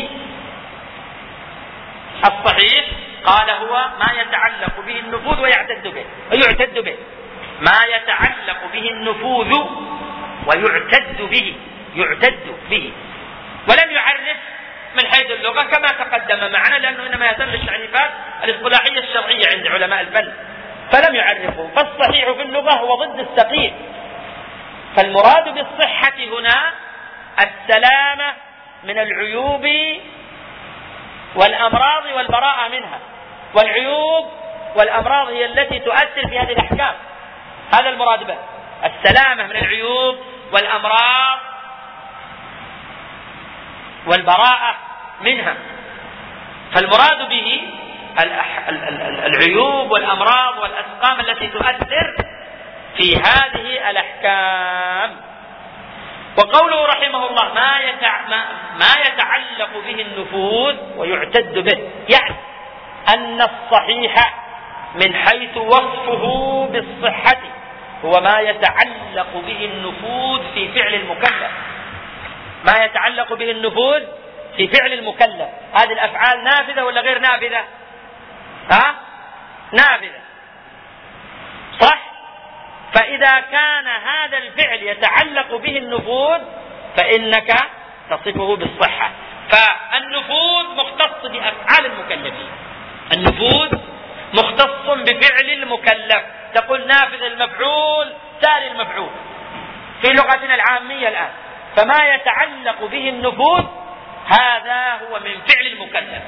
الصحيح قال هو ما يتعلق به النفوذ ويعتد به ويعتد به، ما يتعلق به النفوذ ويعتد به، يعتد به، ولم يعرف من حيث اللغة كما تقدم معنا، لأنه إنما يهتم بالتعريفات الاصطلاحية الشرعية عند علماء الفن، فلم يعرفه. فالصحيح في اللغة هو ضد السقيم، فالمراد بالصحة هنا السلامة من العيوب والأمراض والبراءة منها، والعيوب والأمراض هي التي تؤثر في هذه الأحكام، هذا المراد به، السلامة من العيوب والأمراض والبراءة منها. فالمراد به العيوب والأمراض والأسقام التي تؤثر في هذه الأحكام. وقوله رحمه الله ما, يتع... ما يتعلق به النفوذ ويعتد به، يعني أن الصحيح من حيث وصفه بالصحة هو ما يتعلق به النفوذ في فعل المكلف، ما يتعلق به النفوذ في فعل المكلف. هذه الأفعال نافذة ولا غير نافذة؟ ها؟ نافذة، صح؟ فإذا كان هذا الفعل يتعلق به النفوذ فإنك تصفه بالصحة. فالنفوذ مختص بأفعال المكلفين، النفوذ مختص بفعل المكلف، تقول نافذ المفعول تالي المفعول في لغتنا العامية الآن. فما يتعلق به النفوذ هذا هو من فعل المكلف،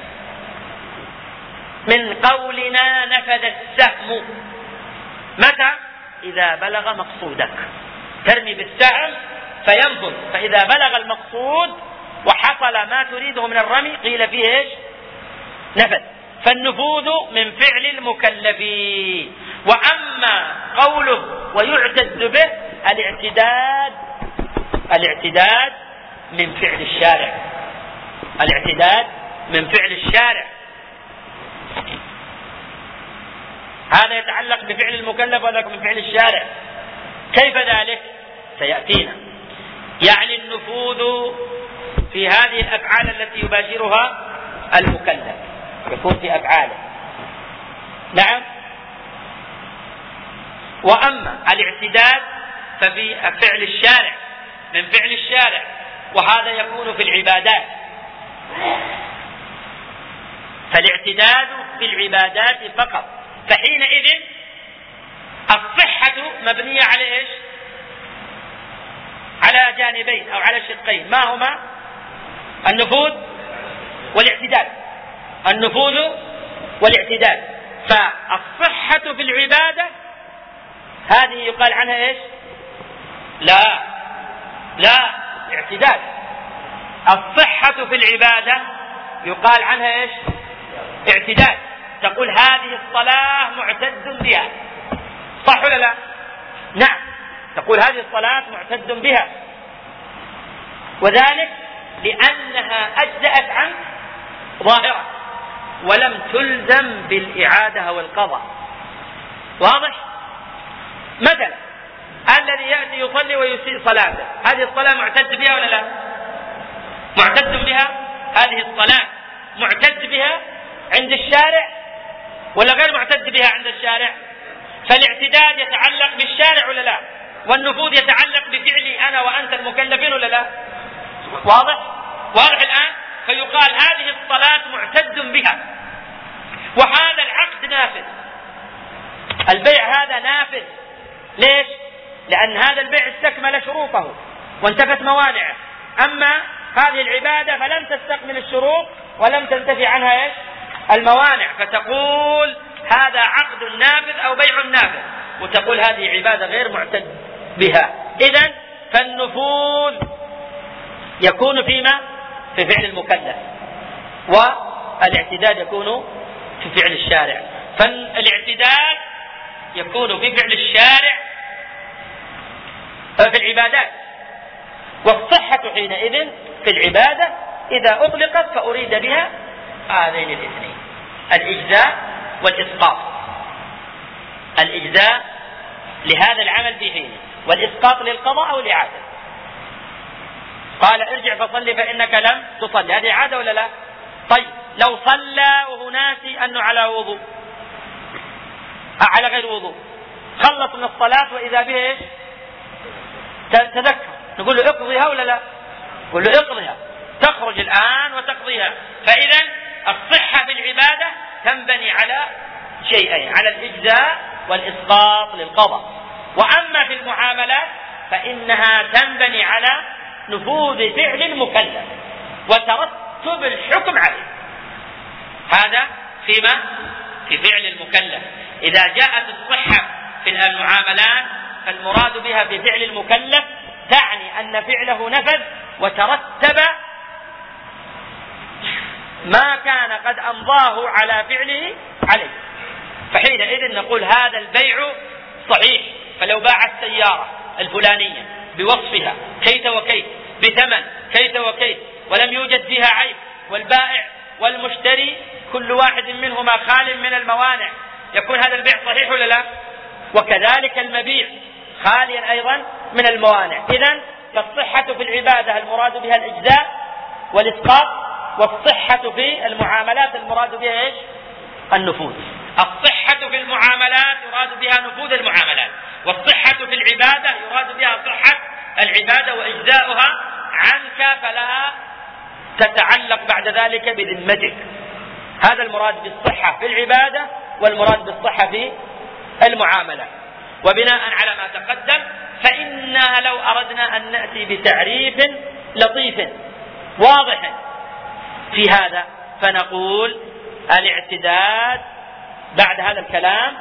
من قولنا نفذ السهم، متى؟ إذا بلغ مقصودك، ترمي بالسهم فينفذ، فإذا بلغ المقصود وحصل ما تريده من الرمي قيل فيه إيش؟ نفذ. فالنفوذ من فعل المكلفين. وأما قوله ويعتد به، الاعتداد الاعتداد من فعل الشارع، الاعتداد من فعل الشارع، هذا يتعلق بفعل المكلف وذاك من فعل الشارع. كيف ذلك؟ سيأتينا. يعني النفوذ في هذه الأفعال التي يباشرها المكلف يكون في أفعاله، نعم. وأما الاعتداد ففي فعل الشارع، من فعل الشارع، وهذا يكون في العبادات. فالاعتداد في العبادات فقط. فحينئذ الصحة مبنية على إيش؟ على جانبين أو على شقين، ما هما؟ النفوذ والاعتداد، النفوذ والاعتداد. فالصحة في العبادة هذه يقال عنها إيش؟ لا لا اعتداد. الصحة في العبادة يقال عنها إيش؟ اعتداد. تقول هذه الصلاة معتد بها، صح ولا لا؟ نعم، تقول هذه الصلاة معتد بها، وذلك لأنها أجزأت عنك ظاهرة ولم تلزم بالإعادة أو القضاء. واضح؟ مثلا الذي يأتي يصلي ويسيء صلاته، هذه الصلاة معتد بها ولا لا؟ معتد بها. هذه الصلاة معتد بها عند الشارع ولا غير معتد بها عند الشارع؟ فالاعتداد يتعلق بالشارع ولا لا؟ والنفوذ يتعلق بفعلي أنا وأنت المكلفين ولا لا؟ واضح؟ واضح الآن؟ فيقال هذه الصلاة معتد بها، وهذا العقد نافذ، البيع هذا نافذ. ليش؟ لأن هذا البيع استكمل شروطه وانتفت موانعه. أما هذه العبادة فلم تستكمل الشروط ولم تنتفي عنها إيش؟ الموانع، فتقول هذا عقد نافذ أو بيع نافذ، وتقول هذه عبادة غير معتد بها. إذن فالنفوذ يكون فيما؟ في فعل المكلف، والاعتداد يكون في فعل الشارع. فالاعتداد يكون في فعل الشارع في العبادات، والصحة حينئذ في العبادة إذا أطلقت فأريد بها هذين الاثنين، الإجزاء والإسقاط. الإجزاء لهذا العمل في حينه، والإسقاط للقضاء أو الإعادة. قال ارجع فصلي فإنك لم تصلي، هذه عادة ولا لا؟ طيب لو صلى وهو ناسي أنه على وضوء على غير وضوء، خلص من الصلاة وإذا به إيش؟ تذكر، نقول له اقضيها ولا لا؟ نقول له اقضيها، تخرج الآن وتقضيها. فإذا الصحة في العبادة تنبني على شيئين، على الإجزاء والإسقاط للقضاء. وأما في المعاملات فإنها تنبني على نفوذ فعل المكلف وترتب الحكم عليه. هذا فيما في فعل المكلف. إذا جاءت الصحة في المعاملات فالمراد بها بفعل المكلف تعني أن فعله نفذ وترتب ما كان قد أمضاه على فعله عليه، فحينئذ نقول هذا البيع صحيح. فلو باع السيارة الفلانية بوصفها كيت وكيت بثمن كيت وكيت ولم يوجد فيها عيب، والبائع والمشتري كل واحد منهما خال من الموانع، يكون هذا البيع صحيح ولا لا؟ وكذلك المبيع خاليا أيضا من الموانع. إذن فالصحة في العبادة المراد بها الإجزاء والإسقاط، والصحة في المعاملات المراد بها إيش؟ النفوذ. الصحة في المعاملات يراد بها نفوذ المعاملات، والصحة في العبادة يراد بها صحة العبادة وإجزاؤها عنك فلا تتعلق بعد ذلك بذمتك. هذا المراد بالصحة في العبادة والمراد بالصحة في المعاملة. وبناء على ما تقدم فإنا لو أردنا أن نأتي بتعريف لطيف واضح في هذا فنقول الاعتداد. بعد هذا الكلام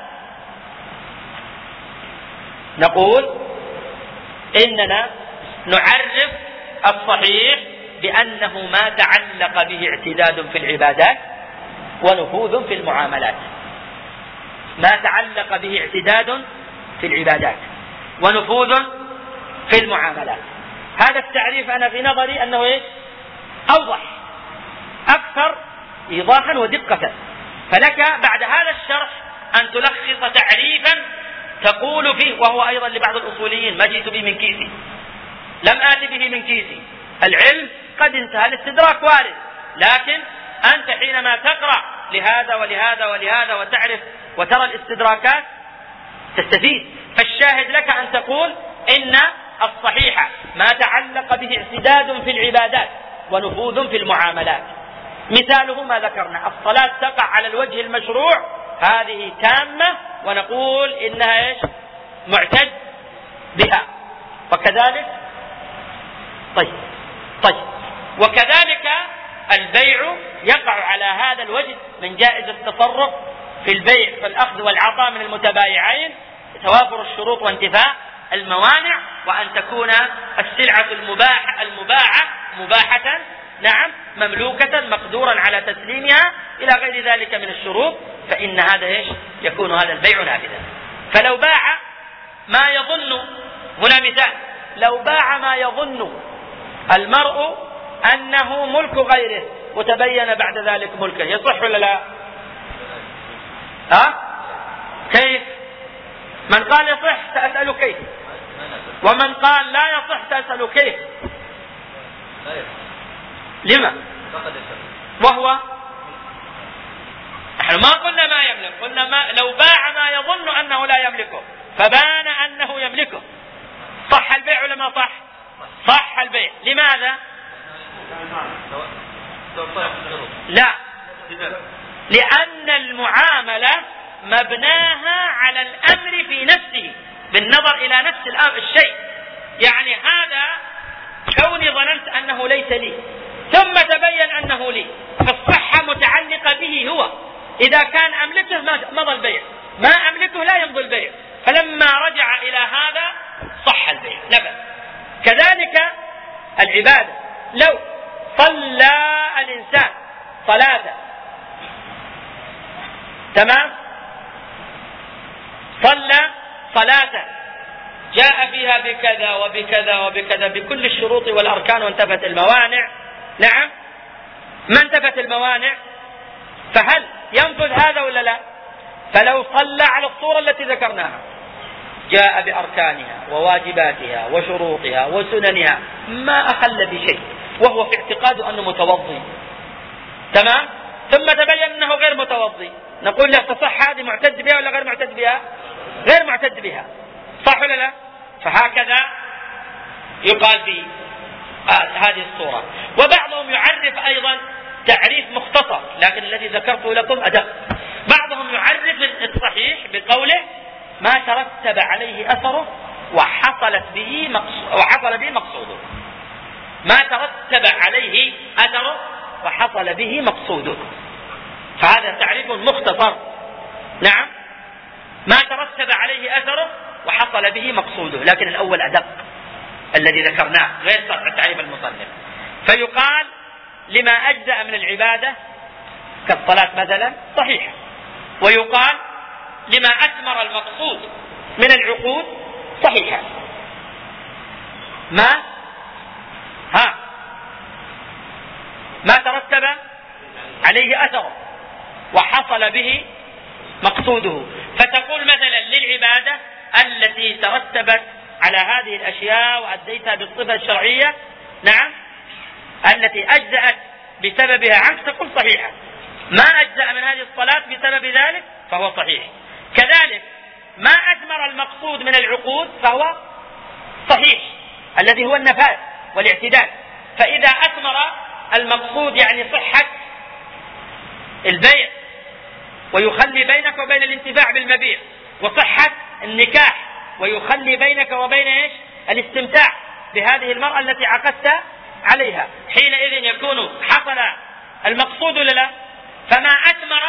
نقول إننا نعرف الصحيح بأنه ما تعلق به اعتداد في العبادات ونفوذ في المعاملات. ما تعلق به اعتداد في العبادات ونفوذ في المعاملات. هذا التعريف أنا في نظري أنه إيش؟ أوضح أكثر إيضاحا ودقة. فلك بعد هذا الشرح أن تلخص تعريفا تقول فيه، وهو أيضا لبعض الأصوليين ما جئت به من كيسي، لم آتي به من كيسي، العلم قد انتهى، الاستدراك وارد، لكن أنت حينما تقرأ لهذا ولهذا ولهذا وتعرف وترى الاستدراكات تستفيد. فالشاهد لك أن تقول إن الصحيح ما تعلق به اعتداد في العبادات ونفوذ في المعاملات. مثاله ما ذكرنا، الصلاة تقع على الوجه المشروع هذه تامة ونقول إنها إيش؟ معتد بها. وكذلك طيب طيب وكذلك البيع يقع على هذا الوجه من جائز التصرف في البيع فالأخذ والعطاء من المتبايعين، توافر الشروط وانتفاء الموانع، وأن تكون السلعة المباحة المباعة مباحة نعم مملوكة مقدورا على تسليمها إلى غير ذلك من الشروط، فإن هذا إيش؟ يكون هذا البيع نافذا. فلو باع ما يظن، هنا مثال، لو باع ما يظن المرء أنه ملك غيره وتبين بعد ذلك ملكه، يصح ولا لا؟ ها؟ كيف؟ من قال يصح سأسأل كيف، ومن قال لا يصح سأسأل كيف. لما؟ وهو نحن ما قلنا ما يملك، قلنا ما لو باع ما يظن أنه لا يملكه فبان أنه يملكه، صح البيع ولا ما صح؟ صح البيع. لماذا؟ لا، لأن المعاملة مبناها على الأمر في نفسه بالنظر إلى نفس الأمر الشيء. يعني هذا كوني ظننت أنه ليس لي ثم تبين أنه لي، فالصحة متعلقة به هو. إذا كان أملكه مضى البيع، ما أملكه لا يمضي البيع. فلما رجع إلى هذا صح البيع نفذ. كذلك العبادة، لو صلى الإنسان صلاة تمام، صلى صلاة جاء فيها بكذا وبكذا وبكذا بكل الشروط والأركان وانتفت الموانع، نعم ما انتفت الموانع، فهل ينفذ هذا ولا لا؟ فلو صلى على الصورة التي ذكرناها جاء بأركانها وواجباتها وشروطها وسننها ما أخل بشيء وهو في اعتقاده أنه متوضي، تمام، ثم تبين أنه غير متوضي، نقول له تصح هذه، معتد بها ولا غير معتد بها؟ غير معتد بها، صح ولا لا؟ فهكذا يقال في هذه الصورة. وبعضهم يعرف أيضا تعريف مختصر، لكن الذي ذكرته لكم أدق. بعضهم يعرف الصحيح بقوله ما ترتب عليه أثره وحصلت به مقصود وحصل به مقصوده. ما ترتب عليه أثره وحصل به مقصوده، فهذا تعريف مختصر. نعم، ما ترتب عليه أثره وحصل به مقصوده، لكن الأول أدق الذي ذكرناه غير تعريف المصنف. فيقال لما أجزأ من العبادة كالصلاة مثلا صحيحة، ويقال لما أثمر المقصود من العقود صحيحة. ما ها ما ترتب عليه أثره وحصل به مقصوده. فتقول مثلا للعبادة التي ترتبت على هذه الأشياء وأديتها بالصفة الشرعية، نعم، التي أجزأت بسببها عنك، تقول صحيحة. ما أجزأ من هذه الصلاة بسبب ذلك فهو صحيح. كذلك ما أثمر المقصود من العقود فهو صحيح، الذي هو النفاذ والاعتدال. فإذا أثمر المقصود يعني صحة البيع ويخلي بينك وبين الانتفاع بالمبيع، وصحة النكاح ويخلي بينك وبين إيش؟ الاستمتاع بهذه المرأة التي عقدت عليها، حينئذ يكون حصل المقصود ولا لا؟ فما أثمر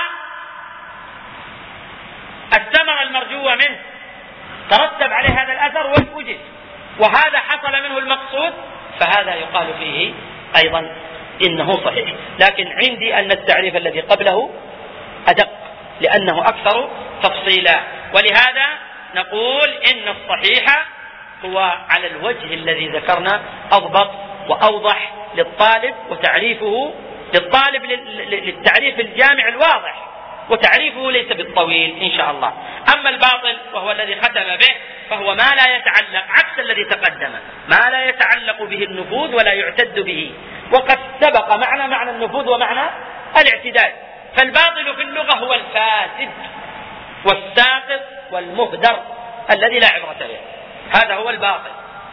الثمر المرجو منه ترتب عليه هذا الأثر ووجد، وهذا حصل منه المقصود، فهذا يقال فيه أيضا إنه صحيح. لكن عندي أن التعريف الذي قبله أدق لأنه أكثر تفصيلا، ولهذا نقول إن الصحيح هو على الوجه الذي ذكرنا أضبط وأوضح للطالب، وتعريفه للطالب للتعريف الجامع الواضح، وتعريفه ليس بالطويل إن شاء الله. أما الباطل وهو الذي ختم به فهو ما لا يتعلق، عكس الذي تقدم، ما لا يتعلق به النفوذ ولا يعتد به، وقد سبق معنى معنى النفوذ ومعنى الاعتداد. فالباطل في اللغة هو الفاسد والساقط والمهدر الذي لا عبرة به، هذا هو الباطل.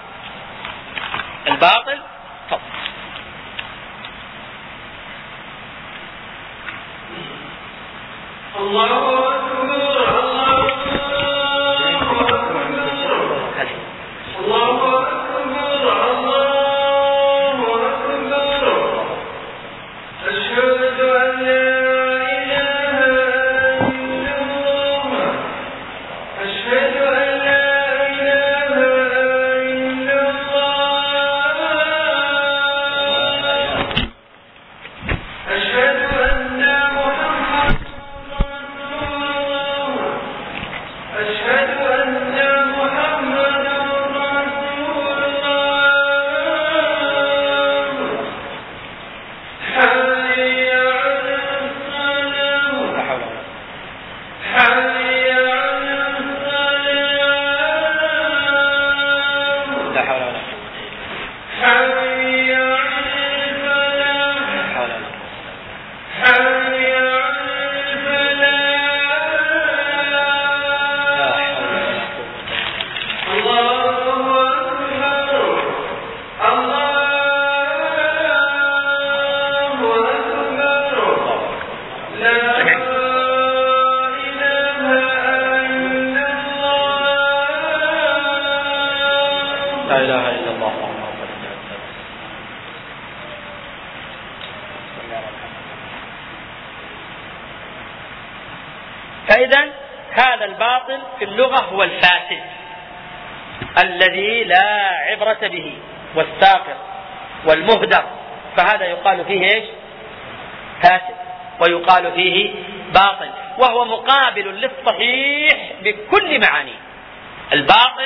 الباطل فضل. الله أكبر الله أكبر الله أكبر الله أكبر أشهد أن لا إله إلا الله أشهد أن لا إله إلا الله أشهد أن محمد أشهد أن محمدا رسول الله حي على الصلاة حي على الصلاة لا حول ولا حي على الفلاح حي فإذا هذا الباطل في اللغة هو الفاسد الذي لا عبرة به والساقط والمهدر، فهذا يقال فيه إيش؟ فاسد، ويقال فيه باطل، وهو مقابل للصحيح بكل معانيه. الباطل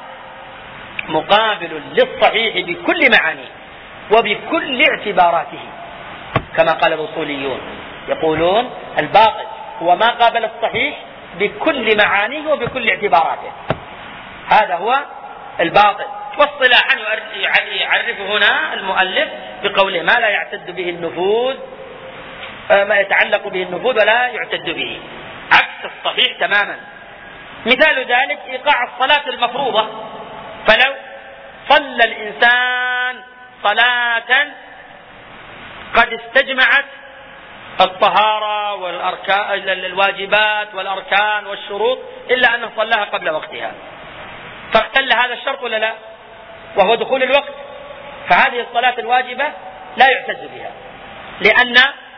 مقابل للصحيح بكل معانيه وبكل اعتباراته، كما قال الأصوليون يقولون الباطل هو ما قابل الصحيح بكل معانيه وبكل اعتباراته. هذا هو الباطل. واصطلاحا يعرفه هنا المؤلف بقوله ما لا يعتد به النفوذ، ما يتعلق به النفوذ ولا يعتد به، عكس الصحيح تماما. مثال ذلك إيقاع الصلاة المفروضة، فلو صلى الإنسان صلاة قد استجمعت الطهارة والأركان الواجبات والأركان والشروط إلا أنه صلاها قبل وقتها، فاختل هذا الشرط ولا لا؟ وهو دخول الوقت، فهذه الصلاة الواجبة لا يعتد بها لأن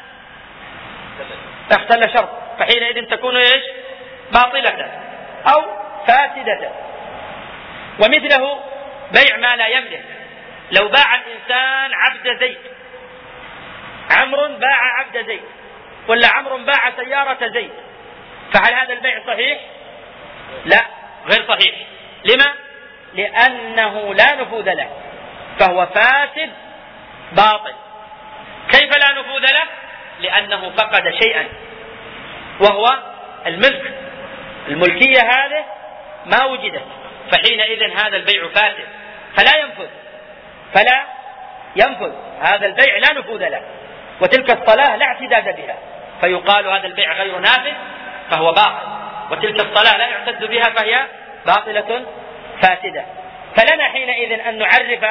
اختل شرط، فحينئذ تكون ايش؟ باطلة أو فاسدة. ومثله بيع ما لا يملك، لو باع الإنسان عبد زيد، عمرو باع عبد زيد ولا عمرو باع سيارة زيد، فهل هذا البيع صحيح؟ لا، غير صحيح. لما؟ لأنه لا نفوذ له، فهو فاسد باطل. كيف لا نفوذ له؟ لأنه فقد شيئا وهو الملك، الملكية هذه ما وجدت، فحينئذ هذا البيع فاسد فلا ينفذ، فلا ينفذ هذا البيع لا نفوذ له. وتلك الصلاة لا اعتداد بها، فيقال هذا البيع غير نافذ فهو باطل، وتلك الصلاة لا يعتد بها فهي باطلة فاسدة. فلنا حينئذ أن نعرف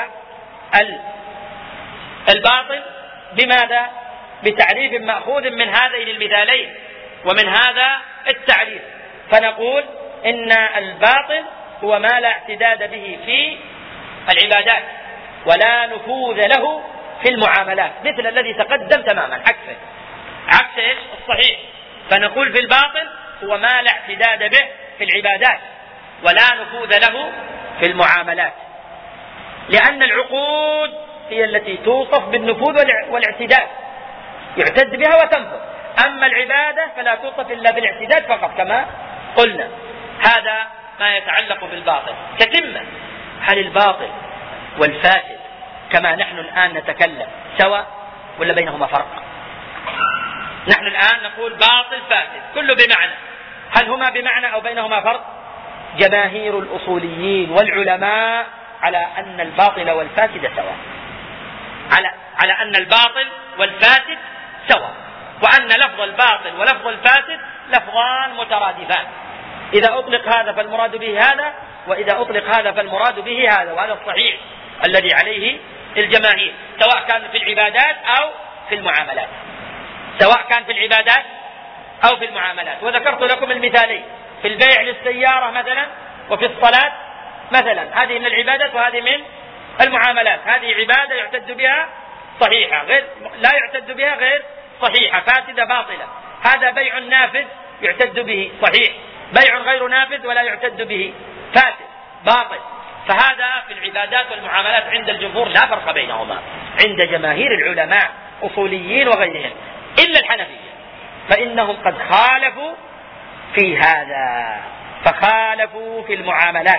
الباطل بماذا؟ بتعريف مأخوذ من هذين المثالين ومن هذا التعريف، فنقول إن الباطل هو ما لا اعتداد به في العبادات ولا نفوذ له في المعاملات، مثل الذي تقدم تماما، عكسه عكس إيش؟ الصحيح. فنقول في الباطل هو ما لا اعتداد به في العبادات ولا نفوذ له في المعاملات، لأن العقود هي التي توصف بالنفوذ والاعتداد، يعتد بها وتنفذ. أما العبادة فلا توصف إلا بالاعتداد فقط كما قلنا. هذا ما يتعلق بالباطل. تتمة، هل الباطل والفاسد كما نحن الآن نتكلم سواء ولا بينهما فرق؟ نحن الآن نقول باطل فاسد كله بمعنى، هل هما بمعنى أو بينهما فرق؟ جماهير الأصوليين والعلماء على أن الباطل والفاسد سواء، على على أن الباطل والفاسد سواء، وأن لفظ الباطل ولفظ الفاسد لفظان مترادفان، إذا أطلق هذا فالمراد به هذا، وإذا أطلق هذا فالمراد به هذا، وهذا الصحيح الذي عليه الجماهير، سواء كان في العبادات أو في المعاملات، سواء كان في العبادات أو في المعاملات. وذكرت لكم المثالين في البيع للسيارة مثلا وفي الصلاة مثلا، هذه من العبادات وهذه من المعاملات. هذه عبادة يعتد بها صحيحة، غير لا يعتد بها غير صحيحة فاسدة باطلة. هذا بيع نافذ يعتد به صحيح، بيع غير نافذ ولا يعتد به فاسد باطل. فهذا في العبادات والمعاملات عند الجمهور لا فرق بينهما، عند جماهير العلماء أصوليين وغيرهم إلا الحنفية، فإنهم قد خالفوا في هذا، فخالفوا في المعاملات.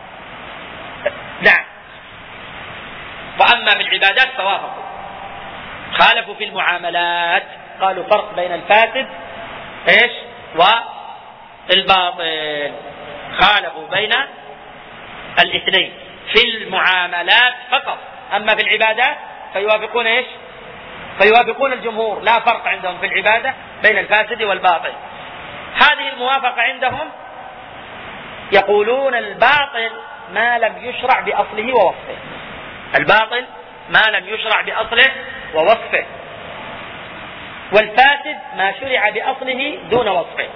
نعم. وأما في العبادات فوافقوا، خالفوا في المعاملات، قالوا فرق بين الفاسد ايش والباطل، خالفوا بين الاثنين في المعاملات فقط. أما في العبادات فيوافقون ايش؟ فيوافقون الجمهور، لا فرق عندهم في العبادة بين الفاسد والباطل. هذه الموافقة عندهم يقولون الباطل ما لم يشرع بأصله ووصفه، الباطل ما لم يشرع بأصله ووصفه، والفاسد ما شرع بأصله دون وصفه.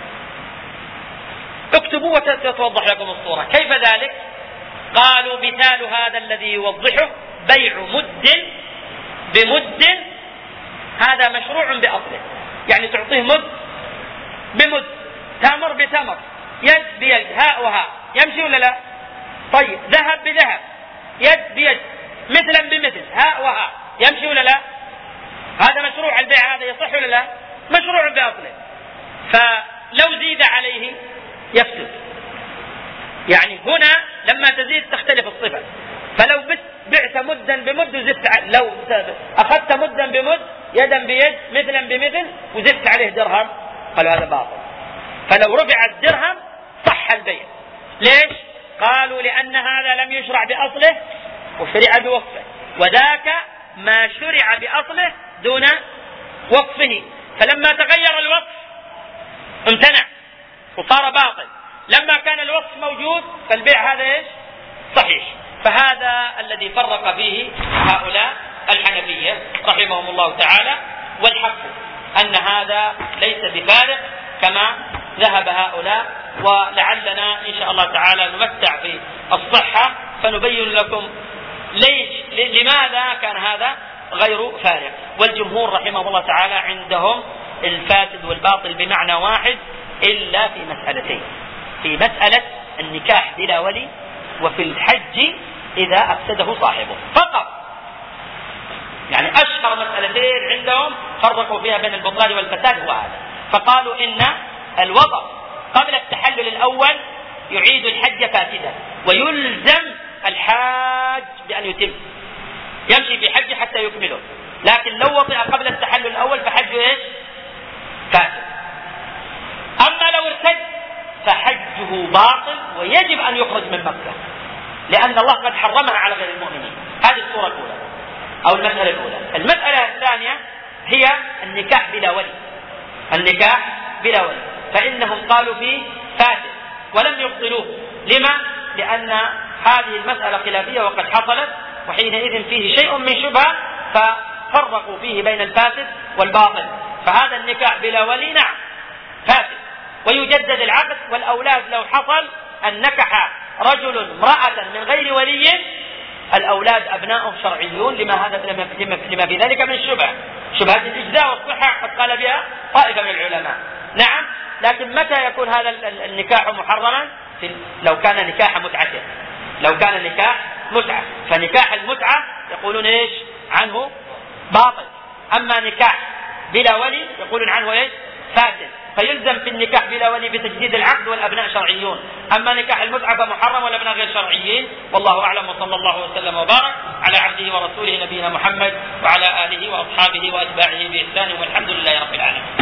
اكتبوا وتتوضح لكم الصورة. كيف ذلك؟ قالوا مثال هذا الذي يوضحه بيع مد بمد، هذا مشروع بأصله، يعني تعطيه مد بمد، تمر بتمر، يد بيد، هاء وهاء، يمشي ولا لا؟ طيب ذهب بذهب، يد بيد، مثلا بمثل، هاء وهاء، يمشي ولا لا؟ هذا مشروع. البيع هذا يصح ولا لا؟ مشروع بأصله. فلو زيد عليه يفسد، يعني هنا لما تزيد تختلف الصفة. فلو بعت مدا بمد وزدت، لو أخذت مدا بمد، يدا بيد، مثلا بمثل، وزدت عليه درهم، قالوا هذا باطل. فلو رفع الدرهم صح البيع. ليش؟ قالوا لأن هذا لم يشرع بأصله وشرع بوقفه، وذاك ما شرع بأصله دون وقفه، فلما تغير الوقف امتنع وصار باطل، لما كان الوقف موجود فالبيع هذا ايش؟ صحيح. فهذا الذي فرق فيه هؤلاء الحنفية رحمهم الله تعالى، والحق أن هذا ليس بفارق كما ذهب هؤلاء، ولعلنا إن شاء الله تعالى نمتع في الصحة فنبين لكم ليش لماذا كان هذا غير فارق. والجمهور رحمه الله تعالى عندهم الفاسد والباطل بمعنى واحد إلا في مسألتين: في مسألة النكاح بلا ولي، وفي الحج إذا أفسده صاحبه فقط. يعني أشهر مسألتين عندهم فرقوا فيها بين البطلان والفساد هو هذا. فقالوا إن الوضع قبل التحلل الأول يعيد الحج فاسدا، ويلزم الحاج بأن يتم، يمشي في حج حتى يكمله، لكن لو وطئ قبل التحلل الأول فحجه إيش؟ فاسد. أما لو ارتد فحجه باطل ويجب أن يخرج من مكة، لأن الله قد حرمها على غير المؤمنين. هذه الصورة الأولى أو المسألة الأولى. المسألة الثانية هي النكاح بلا ولي. النكاح بلا ولي فإنهم قالوا فيه فاسد ولم يبطلوه. لما؟ لأن هذه المسألة خلافية وقد حصلت، وحينئذ فيه شيء من شبهة ففرقوا فيه بين الفاسد والباطل. فهذا النكاح بلا ولي نعم فاسد، ويجدد العقد، والأولاد لو حصل أن نكح رجل امرأة من غير ولي الأولاد أبناء شرعيون، لما هذا لما, لما في ذلك من الشبهة، شبهة الإجزاء والصحة قد قال بها طائفة من العلماء. نعم، لكن متى يكون هذا النكاح محرما؟ لو كان نكاح متعة، لو كان نكاح متعة، فنكاح المتعة يقولون ايش عنه؟ باطل. أما نكاح بلا ولي يقولون عنه ايش؟ فاسد. فيلزم في النكاح بلا ولي بتجديد العقد والأبناء شرعيون. أما نكاح المتعة فمحرم والأبناء غير شرعيين. والله أعلم، وصلى الله وسلم وبارك على عبده ورسوله نبينا محمد وعلى آله وأصحابه وأتباعه بإحسان، والحمد لله رب العالمين.